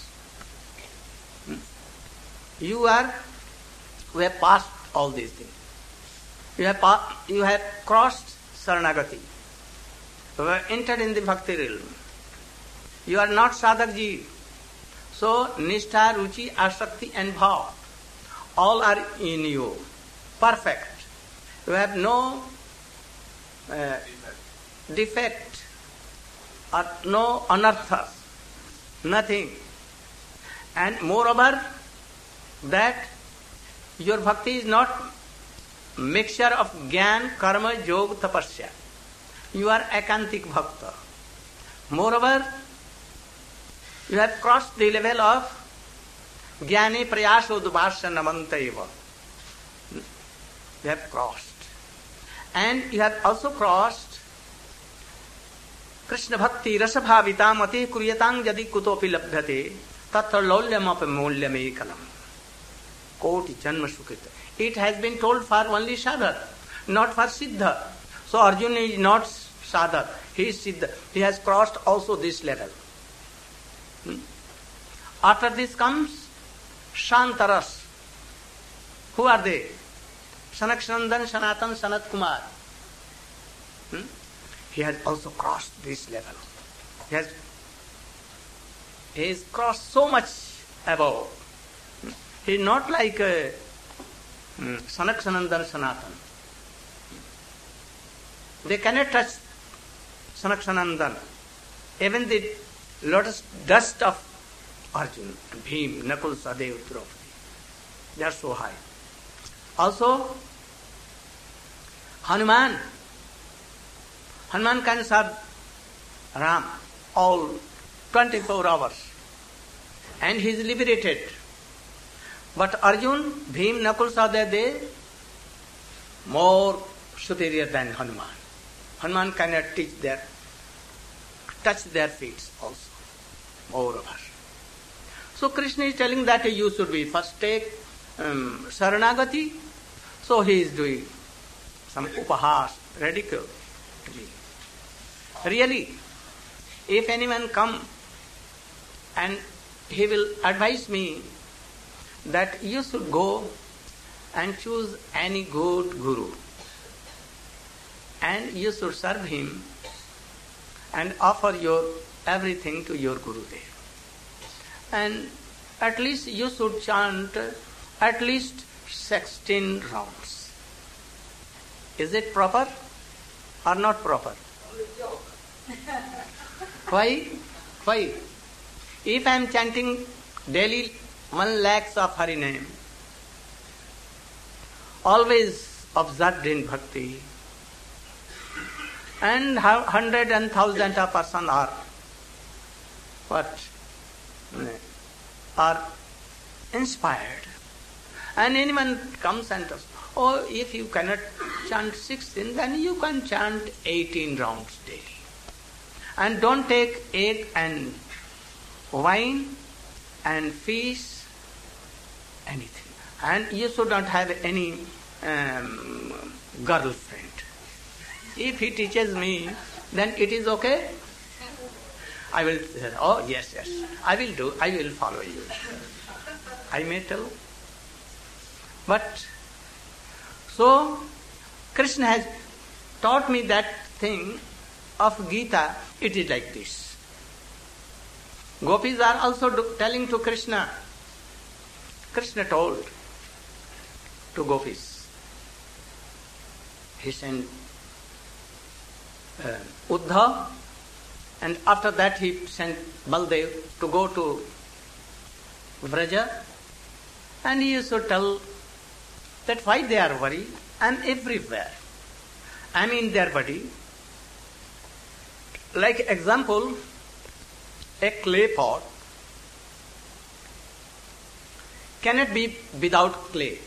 You have passed all these things. You have crossed Sharanagati. You have entered in the bhakti realm. You are not sadhakji. So Nishtha, Ruchi, Asakti and Bhav all are in you. Perfect. You have no defect or no anartha. Nothing. And moreover, that your bhakti is not mixture of jnana, karma, yoga, tapasya. You are ekantik bhakta. Moreover, you have crossed the level of jnani prayaso dubhasya namanta eva. You have crossed. And you have also crossed Krishna bhakti rasa bhavitam ati kuryatang jadi kutopi labdhate tatra laulyam apamulyam ekalam. Koti janma sukrita. It has been told for only sadhak, not for siddha. So Arjuna is not sadhak, he is siddha. He has crossed also this level. After this comes Shantaras. Who are they? Sanakshandan, Sanatan, Sanat Kumar. He has also crossed this level. He has crossed so much above. He is not like Sanakshandan, Sanatan. They cannot touch Sanakshandan. Even the lotus dust of Arjuna, Bhim, Nakul, Sadev, Draupadi. They are so high. Also, Hanuman can serve Ram all 24 hours. And he is liberated. But Arjuna, Bhim, Nakul, Sadev, they more superior than Hanuman. Hanuman cannot touch their feet also. Moreover. So Krishna is telling that you should be first take Saranagati. So he is doing some upahas, ridicule. Really, if anyone come and he will advise me that you should go and choose any good guru and you should serve him and offer your everything to your Gurudev. And at least you should chant at least 16 rounds. Is it proper or not proper? Why? If I am chanting daily 1 lakh of Hari name, always observed in bhakti, and 100 and 1,000 of person are inspired. And anyone comes and says, oh, if you cannot chant 16, then you can chant 18 rounds daily. And don't take egg and wine and fish, anything. And you should not have any girlfriend. If he teaches me, then it is okay. I will say, oh yes, I will follow you. I may tell. But, so, Krishna has taught me that thing of Gita, it is like this. Gopis are also telling to Krishna. Krishna told to Gopis. He sent Uddhav, and after that he sent Baldev to go to Vraja, and he used to tell that why they are worried. I am everywhere. I am in their body. Like example, a clay pot cannot be without clay.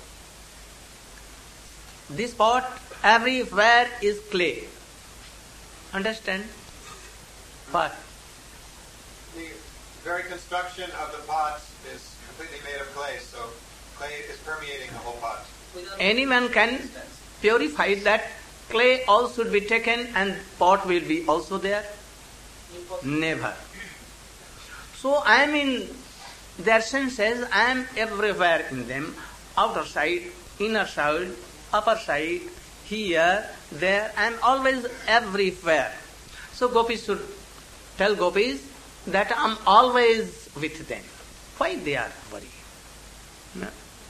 This pot everywhere is clay. Understand? What? The very construction of the pot is completely made of clay, so clay is permeating the whole pot. Anyone can purify that. Clay also should be taken and pot will be also there? Never. So I am in their senses, I am everywhere in them. Outer side, inner side, upper side, here, there, I am always everywhere. So Gopis should tell Gopis that I am always with them. Why they are worried? No.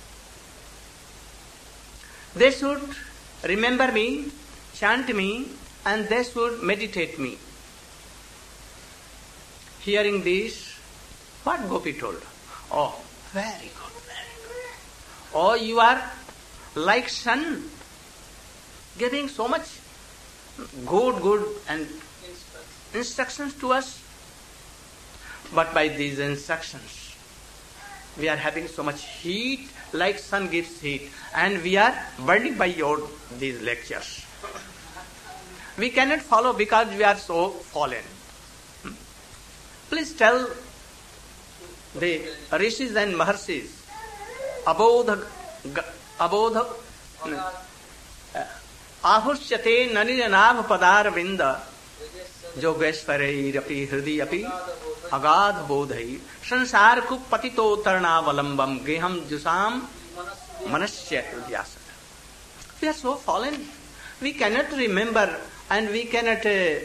They should remember me, chant me, and they should meditate me. Hearing this, what Gopi told? Oh, very good, very good. Oh, you are like sun, giving so much good and instructions to us. But by these instructions, we are having so much heat, like sun gives heat, and we are burning by these lectures. We cannot follow because we are so fallen. Please tell the rishis and maharshis, abodha ahusyate naninanav padar vinda Yogeshwarairapi hridayapi agad bodhai sansar ku patito tarnavalambam geham jusam manasya udyasana. We are so fallen. We cannot remember and we cannot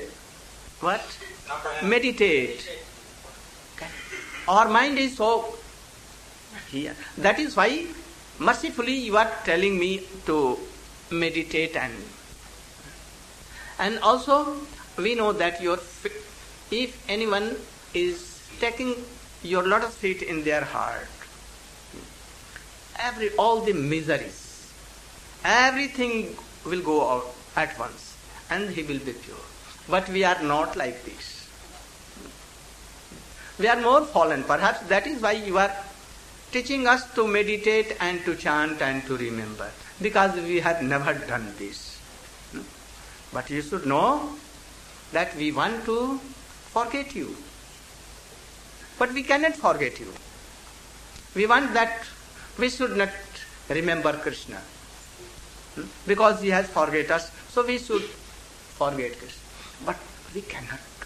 meditate. Our mind is so here. That is why mercifully you are telling me to meditate and also we know that if anyone is taking your lotus feet in their heart, all the miseries, everything will go out at once and he will be pure. But we are not like this. We are more fallen. Perhaps that is why you are teaching us to meditate and to chant and to remember, because we have never done this. But you should know that we want to forget you. But we cannot forget you. We want that we should not remember Krishna. Because he has forget us, so we should forget Krishna. But we cannot do.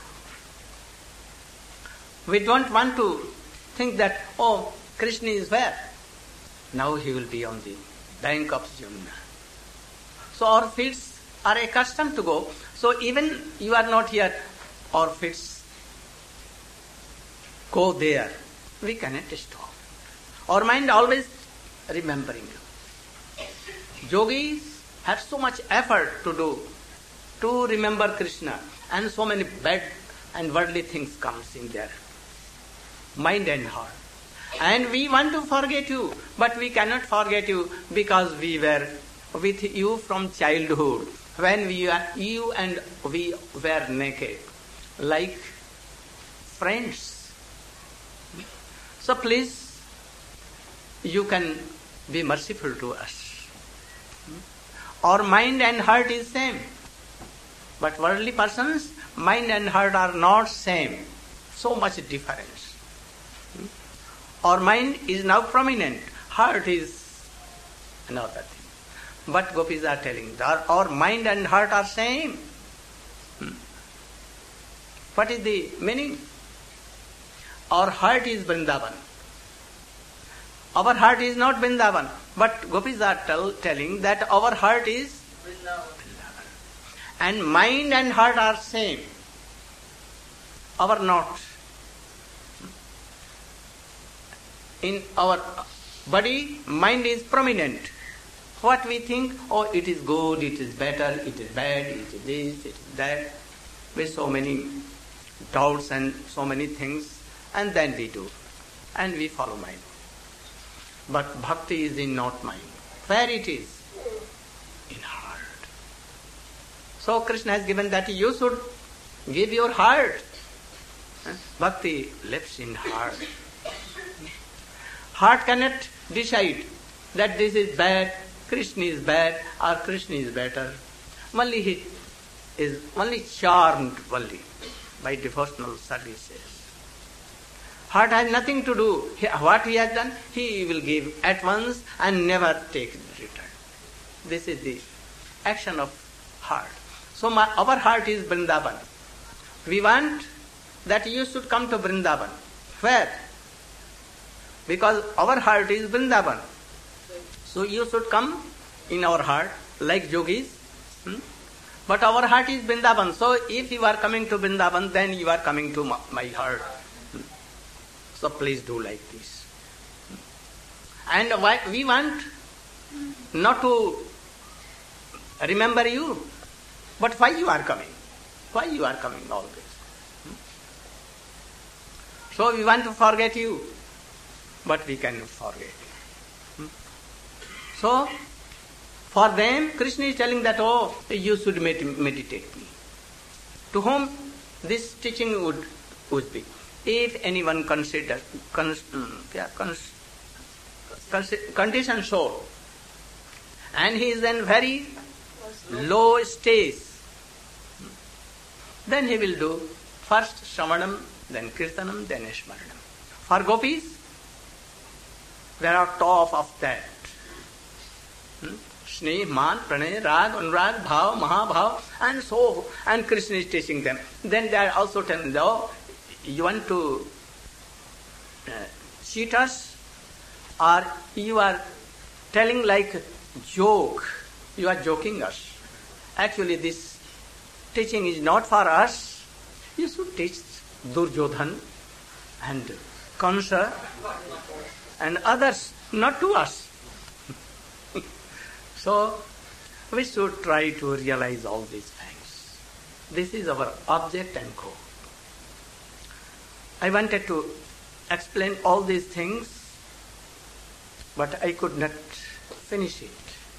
We don't want to think that, oh, Krishna is where? Now he will be on the bank of Yamuna. So our feet are accustomed to go. So even you are not here, our feet go there. We cannot stop. Our mind always remembering you. Yogis have so much effort to do to remember Krishna, and so many bad and worldly things comes in their mind and heart. And we want to forget you, but we cannot forget you because we were with you from childhood, when you and we were naked, like friends. So please, you can be merciful to us. Our mind and heart is same, but worldly persons, mind and heart are not same. So much difference. Our mind is now prominent, heart is another thing. But gopis are telling that our mind and heart are same. What is the meaning? Our heart is Vrindavan. Our heart is not Vrindavan. But gopis are telling that our heart is Vrindavan. And mind and heart are same. Our not. In our body, mind is prominent. What we think, oh, it is good, it is better, it is bad, it is this, it is that, with so many doubts and so many things, and then we do. And we follow mind. But bhakti is in not mind. Where it is? In heart. So Krishna has given that you should give your heart. Bhakti lives in heart. Heart cannot decide that this is bad, Krishna is bad, or Krishna is better. Only he is only charmed only by devotional services. Heart has nothing to do. What he has done, he will give at once and never take return. This is the action of heart. So our heart is Vrindavan. We want that you should come to Vrindavan. Where? Because our heart is Vrindavan. So you should come in our heart like yogis. But our heart is Vrindavan. So if you are coming to Vrindavan, then you are coming to my heart. So please do like this. And why we want not to remember you, but why you are coming? Why you are coming always? So we want to forget you. but we cannot forget. So, for them, Krishna is telling that, you should meditate me. To whom this teaching would be? If anyone conditioned soul, and he is in very low stage, then he will do first Shravanam, then Kirtanam, then Smaranam. For gopis, there are top of that. Sneh, Man, Pranay, Rag, Anurag, Bhav, Mahabhav, and so, and Krishna is teaching them. Then they are also telling them, you want to cheat us, or you are telling like joke, you are joking us. Actually, this teaching is not for us. You should teach Duryodhan and Kansa and others, not to us. So, we should try to realize all these things. This is our object and goal. I wanted to explain all these things, but I could not finish it.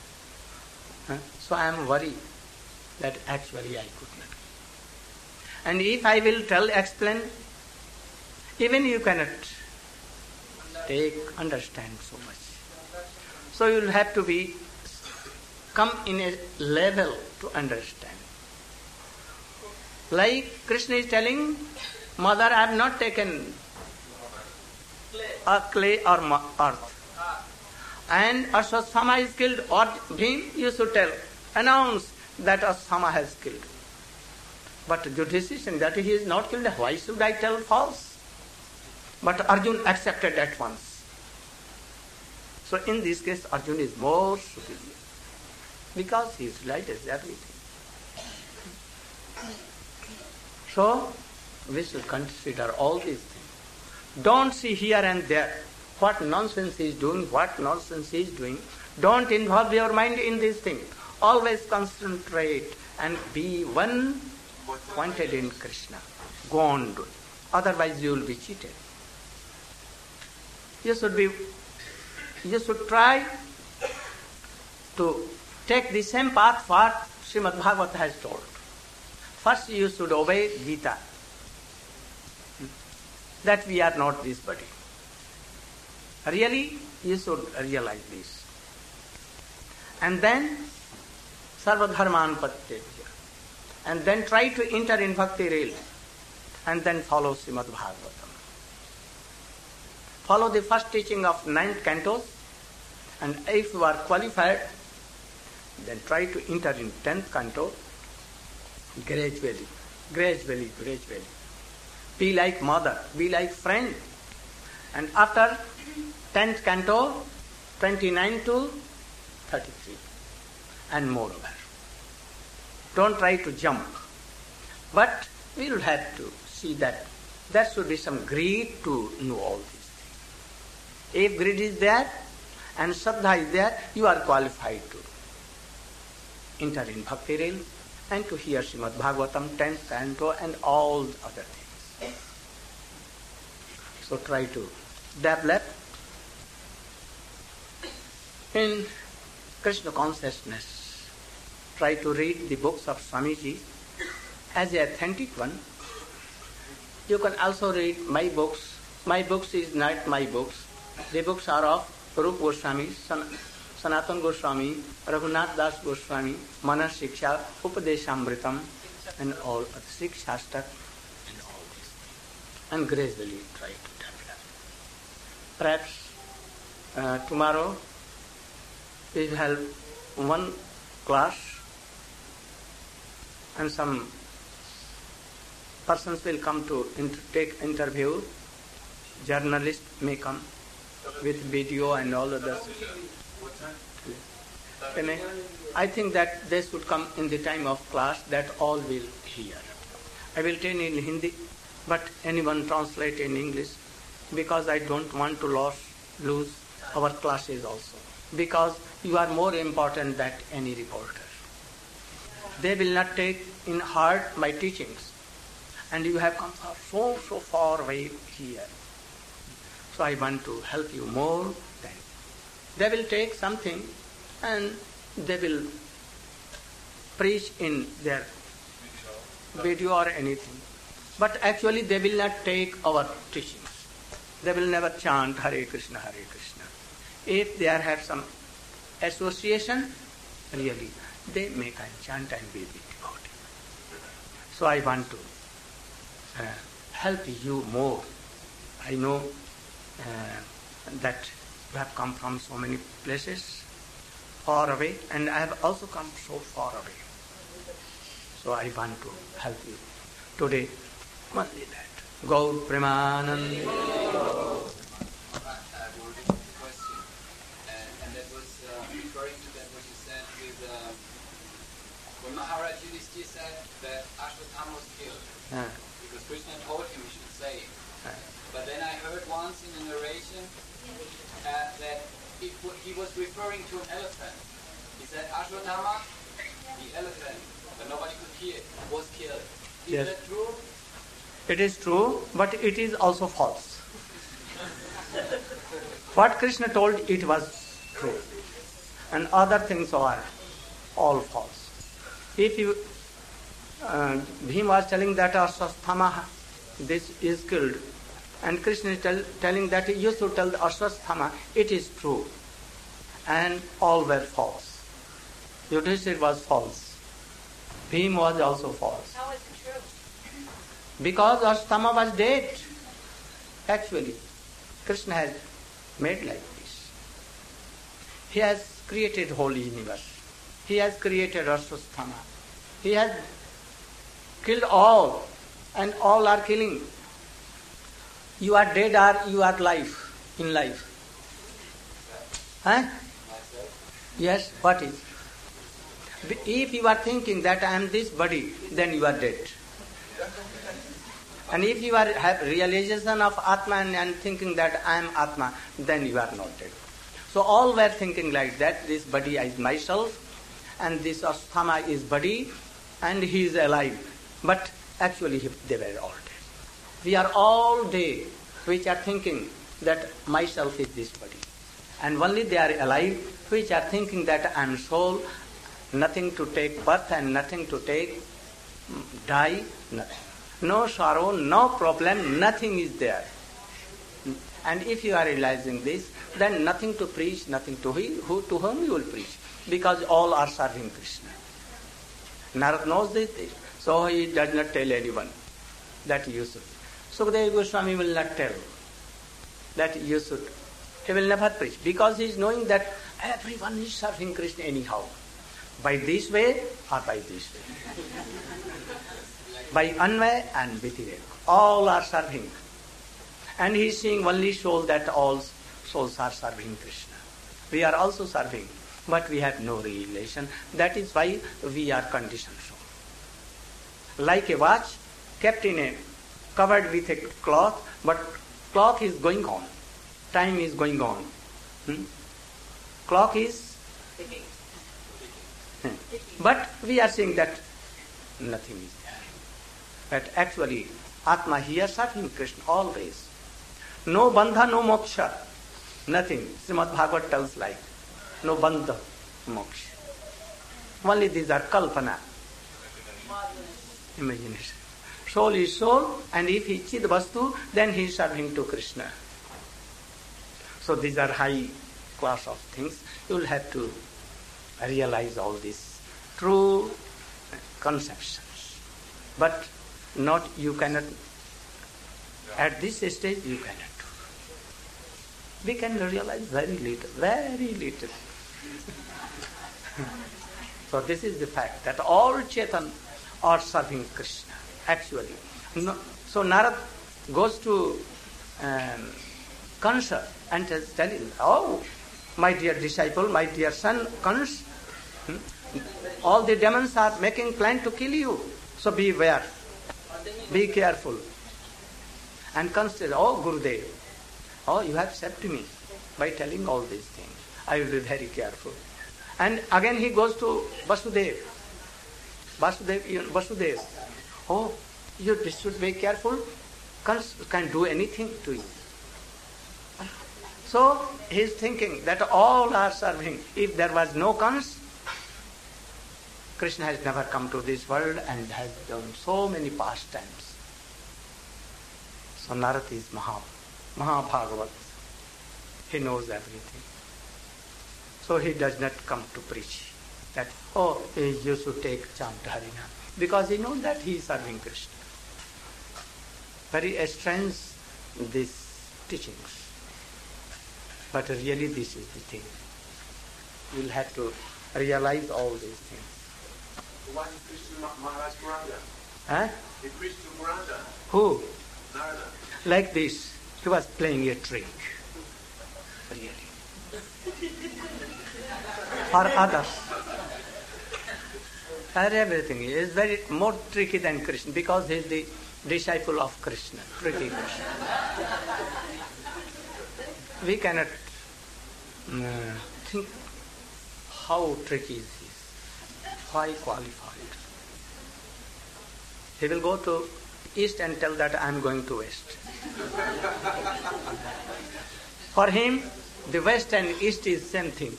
So I am worried that actually I could not. And if I will explain, even you cannot understand so much. So you will have to come in a level to understand. Like Krishna is telling, Mother, I have not taken a clay or earth. And Ashwatthama is killed, or Bhim, you should announce that Ashwatthama has killed. But Yudhishthira saying that he is not killed, why should I tell false? But Arjuna accepted at once. So in this case, Arjuna is more superior, because he is light as everything. So, we should consider all these things. Don't see here and there what nonsense he is doing, what nonsense he is doing. Don't involve your mind in these things. Always concentrate and be one pointed in Krishna. Go on doing. Otherwise you will be cheated. You should try to take the same path what Srimad Bhagavata has told. First you should obey Gita, that we are not this body. Really, you should realize this. And then, Sarva Dharman Patyajya. And then try to enter in Bhakti rail. And then follow Srimad Bhagavatam. Follow the first teaching of 9th cantos. And if you are qualified, then try to enter in 10th canto gradually. Be like mother, be like friend. And after 10th canto, 29 to 33. And moreover. Don't try to jump. But we will have to see that there should be some greed to know all these things. If greed is there and Shraddha is there, you are qualified to enter in Bhakti rail and to hear Srimad Bhagavatam, 10th canto and all other things. So try to develop in Krishna consciousness. Try to read the books of Swamiji as an authentic one. You can also read my books. My books is not my books. The books are of Rupa Goswami, Sanatana Goswami, Raghunath Das Goswami, Manas Shiksha, Upadeshamritam, and all other Shikshastak, and all this. And gradually try to develop. Perhaps tomorrow we will have one class and some persons will come to take interview. Journalists may come with video and all others. I think that they should come in the time of class, that all will hear. I will tell in Hindi, but anyone translate in English, because I don't want to lose our classes also. Because you are more important than any reporter. They will not take in heart my teachings. And you have come so far away here. So I want to help you more than. They will take something and they will preach in their video or anything. But actually they will not take our teachings. They will never chant Hare Krishna, Hare Krishna. If they have some association, really, they make a chant and be devotee. So I want to help you more. I know that you have come from so many places, far away, and I have also come so far away. So I want to help you. Today, only that. Gaur Premanand. Question, and that was referring to that what you said with when Maharaj Yudhishthira said that Ashwatthama was killed because Krishna told him he should say it. But then I heard once in a narration that he was referring to an elephant. He said Ashwatthama, the elephant, but nobody could hear, was killed. Is that true? It is true, but it is also false. What Krishna told, it was true. And other things are all false. If you, Bhima was telling that Ashwatthama, this is killed. And Krishna is telling that you should tell Ashwatthama, it is true. And all were false. Yudhishthira was false. Bhima was also false. How is it true? Because Ashwatthama was dead. Actually, Krishna has made like this. He has created whole universe. He has created Ashwatthama. He has killed all, and all are killing. You are dead or you are life, in life. Huh? Yes, what is? If you are thinking that I am this body, then you are dead. And if you have realization of Atma and thinking that I am Atma, then you are not dead. So all were thinking like that, this body is myself, and this Ashwatthama is body, and he is alive. But actually they were all dead. We are all dead, which are thinking that myself is this body. And only they are alive, which are thinking that I am soul, nothing to take birth and nothing to take die, nothing. No sorrow, no problem, nothing is there. And if you are realizing this, then nothing to preach, nothing to heal, to whom you will preach? Because all are serving Krishna. Narad knows this, so he does not tell anyone that you should. Sukadeva Goswami will not tell that you should. He will never preach, because he is knowing that everyone is serving Krishna anyhow. By this way or by this way. By Anvay and Vitirek. All are serving. And he is seeing only soul that all souls are serving Krishna. We are also serving, but we have no relation. That is why we are conditioned soul. Like a watch kept in a covered with a cloth, but cloth is going on. Time is going on. Clock is ticking. But we are saying that nothing is there. But actually, Atma here serving Krishna always. No bandha, no moksha. Nothing. Srimad Bhagavad tells like, no bandha, moksha. Only these are kalpana. Imagination. Soul is soul, and if he chid vastu, then he is serving to Krishna. So these are high class of things. You will have to realize all these true conceptions. But not, you cannot, at this stage you cannot do. We can realize very little, very little. So this is the fact that all Chetan are serving Krishna, actually. No, so Narad goes to Kansa and is telling, oh, my dear disciple, my dear son, Kans, all the demons are making plan to kill you. So beware. Be careful. And Kans says, oh, Gurudev, oh, you have saved me by telling all these things. I will be very careful. And again he goes to Vasudev. Vasudev, oh, you should be careful. Kans can do anything to you. So he is thinking that all are serving. If there was no cons, Krishna has never come to this world and has done so many pastimes. So Narad is Mahabhagavat. He knows everything. So he does not come to preach that, you should take chant Harinam. Because he knows that he is serving Krishna. Very strange these teachings. But really this is the thing. You will have to realize all these things. Why did Krishna Maharaj Puranda? Huh? He preached to Puranda. Who? Narada. Like this. He was playing a trick. Really. For others. Everything is very more tricky than Krishna because he is the disciple of Krishna. Tricky Krishna. We cannot think how tricky is he. Why qualified? He will go to east and tell that I am going to west. For him, the west and east is same thing.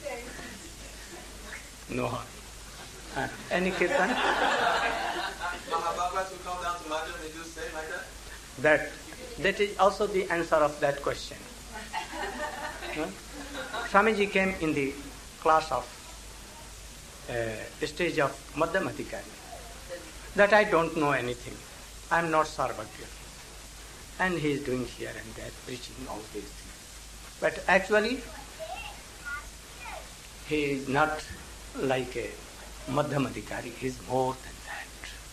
No. Any kirtan? Mahabharata will come down to Madhya and they do say like that? That is also the answer of that question. Swamiji came in the class of stage of Madhyamadikari. That I don't know anything. I am not Sarvagya. And he is doing here and there, preaching all these things. But actually, he is not like a Madhyamadikari. He is more than that.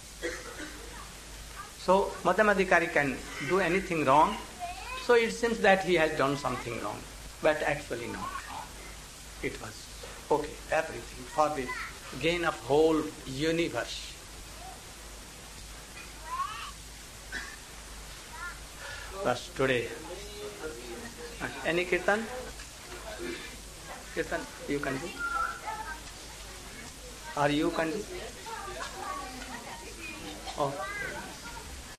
So, Madhyamadikari can do anything wrong. So it seems that he has done something wrong. But actually not wrong. It was okay, everything for the gain of whole universe. Thus today. Any kirtan? Kirtan you can do? Or you can do? Oh.